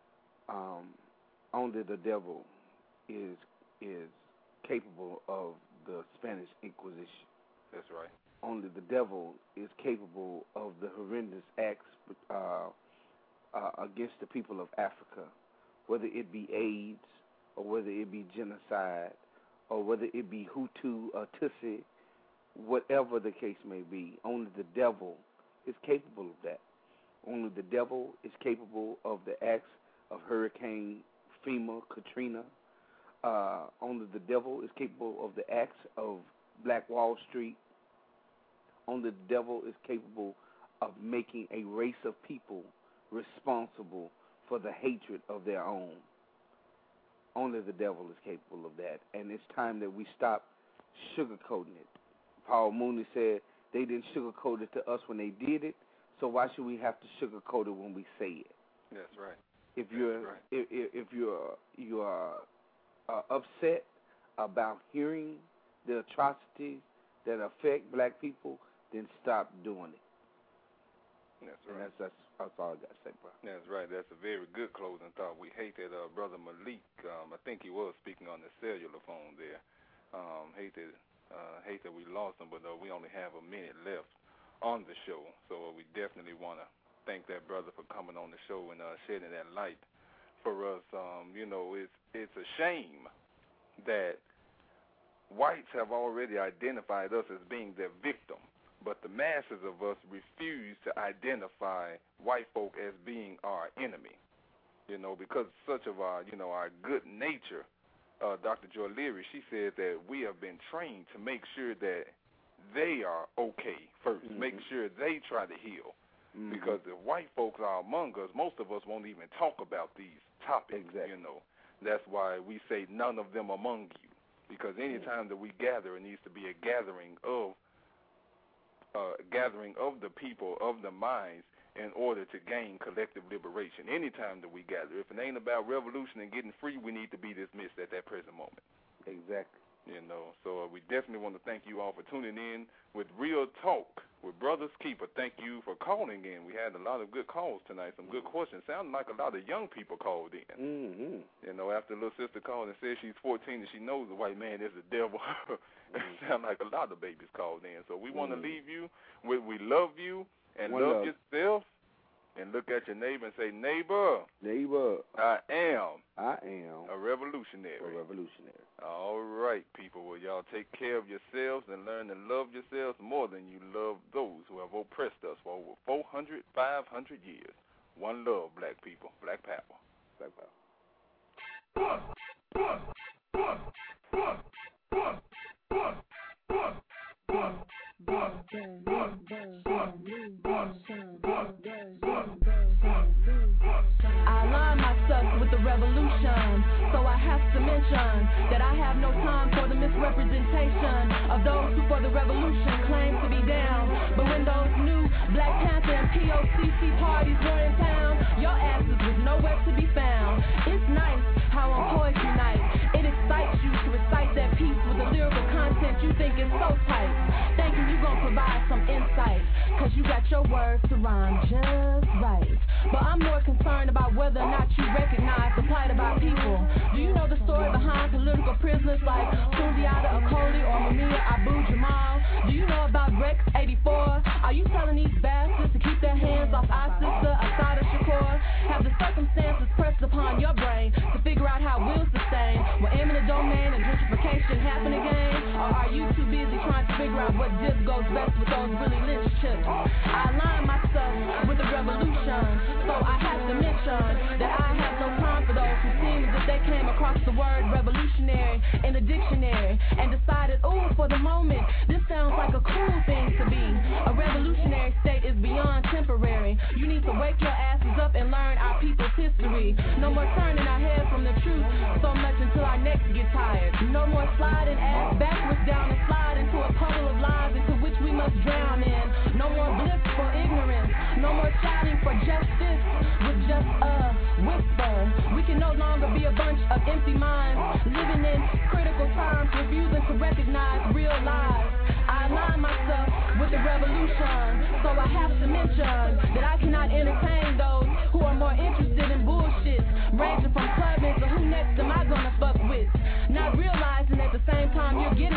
only the devil is capable of the Spanish Inquisition. That's right. Only the devil is capable of the horrendous acts against the people of Africa, whether it be AIDS or whether it be genocide or whether it be Hutu or Tutsi, whatever the case may be. Only the devil is capable of that. Only the devil is capable of the acts of Hurricane FEMA, Katrina. Only the devil is capable of the acts of Black Wall Street. Only the devil is capable of making a race of people responsible for the hatred of their own. Only the devil is capable of that. And it's time that we stop sugarcoating it. Paul Mooney said they didn't sugarcoat it to us when they did it, so why should we have to sugarcoat it when we say it? That's right. If you are upset about hearing the atrocities that affect black people, then stop doing it. That's right. And that's all I got to say, bro. That's right. That's a very good closing thought. We hate that Brother Malik, I think he was speaking on the cellular phone there. Hate that we lost him, but we only have a minute left on the show. So we definitely want to thank that brother for coming on the show and shedding that light for us. You know, it's a shame that whites have already identified us as being their victim, but the masses of us refuse to identify white folk as being our enemy, you know, because such of our good nature. Dr. Joy Leary, she said that we have been trained to make sure that they are okay first, make sure they try to heal, because if white folks are among us, most of us won't even talk about these topics, you know. That's why we say none of them among you. Because any time that we gather, it needs to be a gathering of the people, of the minds, in order to gain collective liberation. Anytime that we gather, if it ain't about revolution and getting free, we need to be dismissed at that present moment. Exactly. You know, so we definitely want to thank you all for tuning in with Real Talk with Brothers Keeper. Thank you for calling in. We had a lot of good calls tonight, some good questions. Sounded like a lot of young people called in. You know, after little sister called and said she's 14 and she knows the white man is the devil. Sound like a lot of babies called in. So we want to leave you with we love you and love yourself. And look at your neighbor and say, neighbor, I am a revolutionary. All right, people. Well, y'all take care of yourselves and learn to love yourselves more than you love those who have oppressed us for over 400, 500 years. One love, black people. Black power. Black I align myself with the revolution, so I have to mention that I have no time for the misrepresentation of those who for the revolution claim to be down. But when those new Black Panther and POCC parties were in town, your asses was nowhere to be found. It's nice how on Poetry Night it excites you to recite that piece with the lyrical content you think is so tight. Thinking you gon' provide some insight, cause you got your words to rhyme just right. But I'm more concerned about whether or not you recognize the plight of our people. Do you know the story behind political prisoners like Sundiata Acoli or Mumia Abu-Jamal? Do you know about Rex 84? Are you telling these bastards to keep their hands off our sister Assata Shakur? Have the circumstances pressed upon your brain to figure out how we'll sustain when eminent domain and gentrification happen again? Or are you too busy trying to figure out what dip goes best with those Willie Lynch chips? I align myself with the revolution, the word revolutionary in the dictionary and decided, ooh, for the moment, this sounds like a cool thing to be. A revolutionary state is beyond temporary. You need to wake your asses up and learn our people's history. No more turning our heads from the truth so much until our necks get tired. No more sliding ass backwards down and slide into a puddle of lies into which we must drown in. No more bliss for ignorance. No more shouting for justice with just a whisper. We can no longer be a bunch of empty minds living in critical times, refusing to recognize real lies. I align myself with the revolution, so I have to mention that I cannot entertain those who are more interested in bullshit, ranging from clubbing to who next am I gonna fuck with. Not realizing at the same time you're getting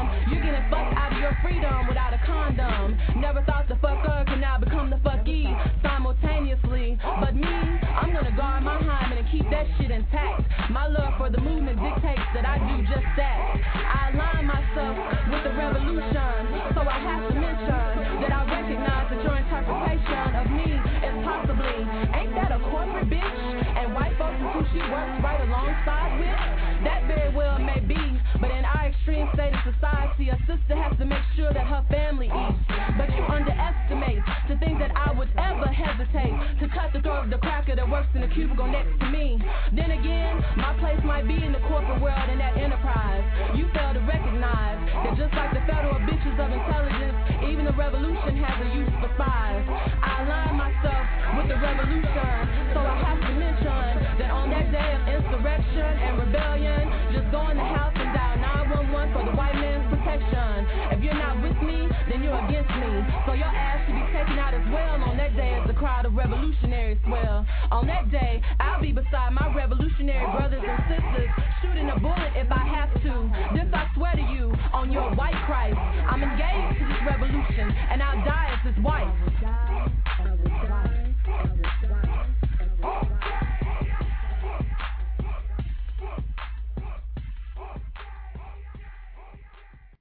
fucked out of your freedom without a condom. Never thought the fucker could now become the fuckee simultaneously. But me, I'm gonna guard my hymen and keep that shit intact. My love for the movement dictates that I do just that. I align myself with the revolution, so I have to mention that I recognize that your interpretation of me is possibly, ain't that a corporate bitch? And white folks is who she works right alongside with? That very well may be, but in our extreme state of society, a sister has to make sure that her family eats. But you underestimate to think that I would ever hesitate to cut the throat of the cracker that works in the cubicle next to me. Then again, my place might be in the corporate world in that enterprise. You fail to recognize that just like the federal bitches of intelligence, even the revolution has a use for spies. I align myself with the revolution, so I have to mention that on that day of insurrection and rebellion, just go in the house and dial 911 for the white man's protection. If you're not with me, then you're against me. So your ass should be taken out as well on that day as the crowd of revolutionaries swell. On that day, I'll be beside my revolutionary brothers and sisters, shooting a bullet if I have to. This I swear to you, on your white Christ. I'm engaged to this revolution, and I'll die as his wife.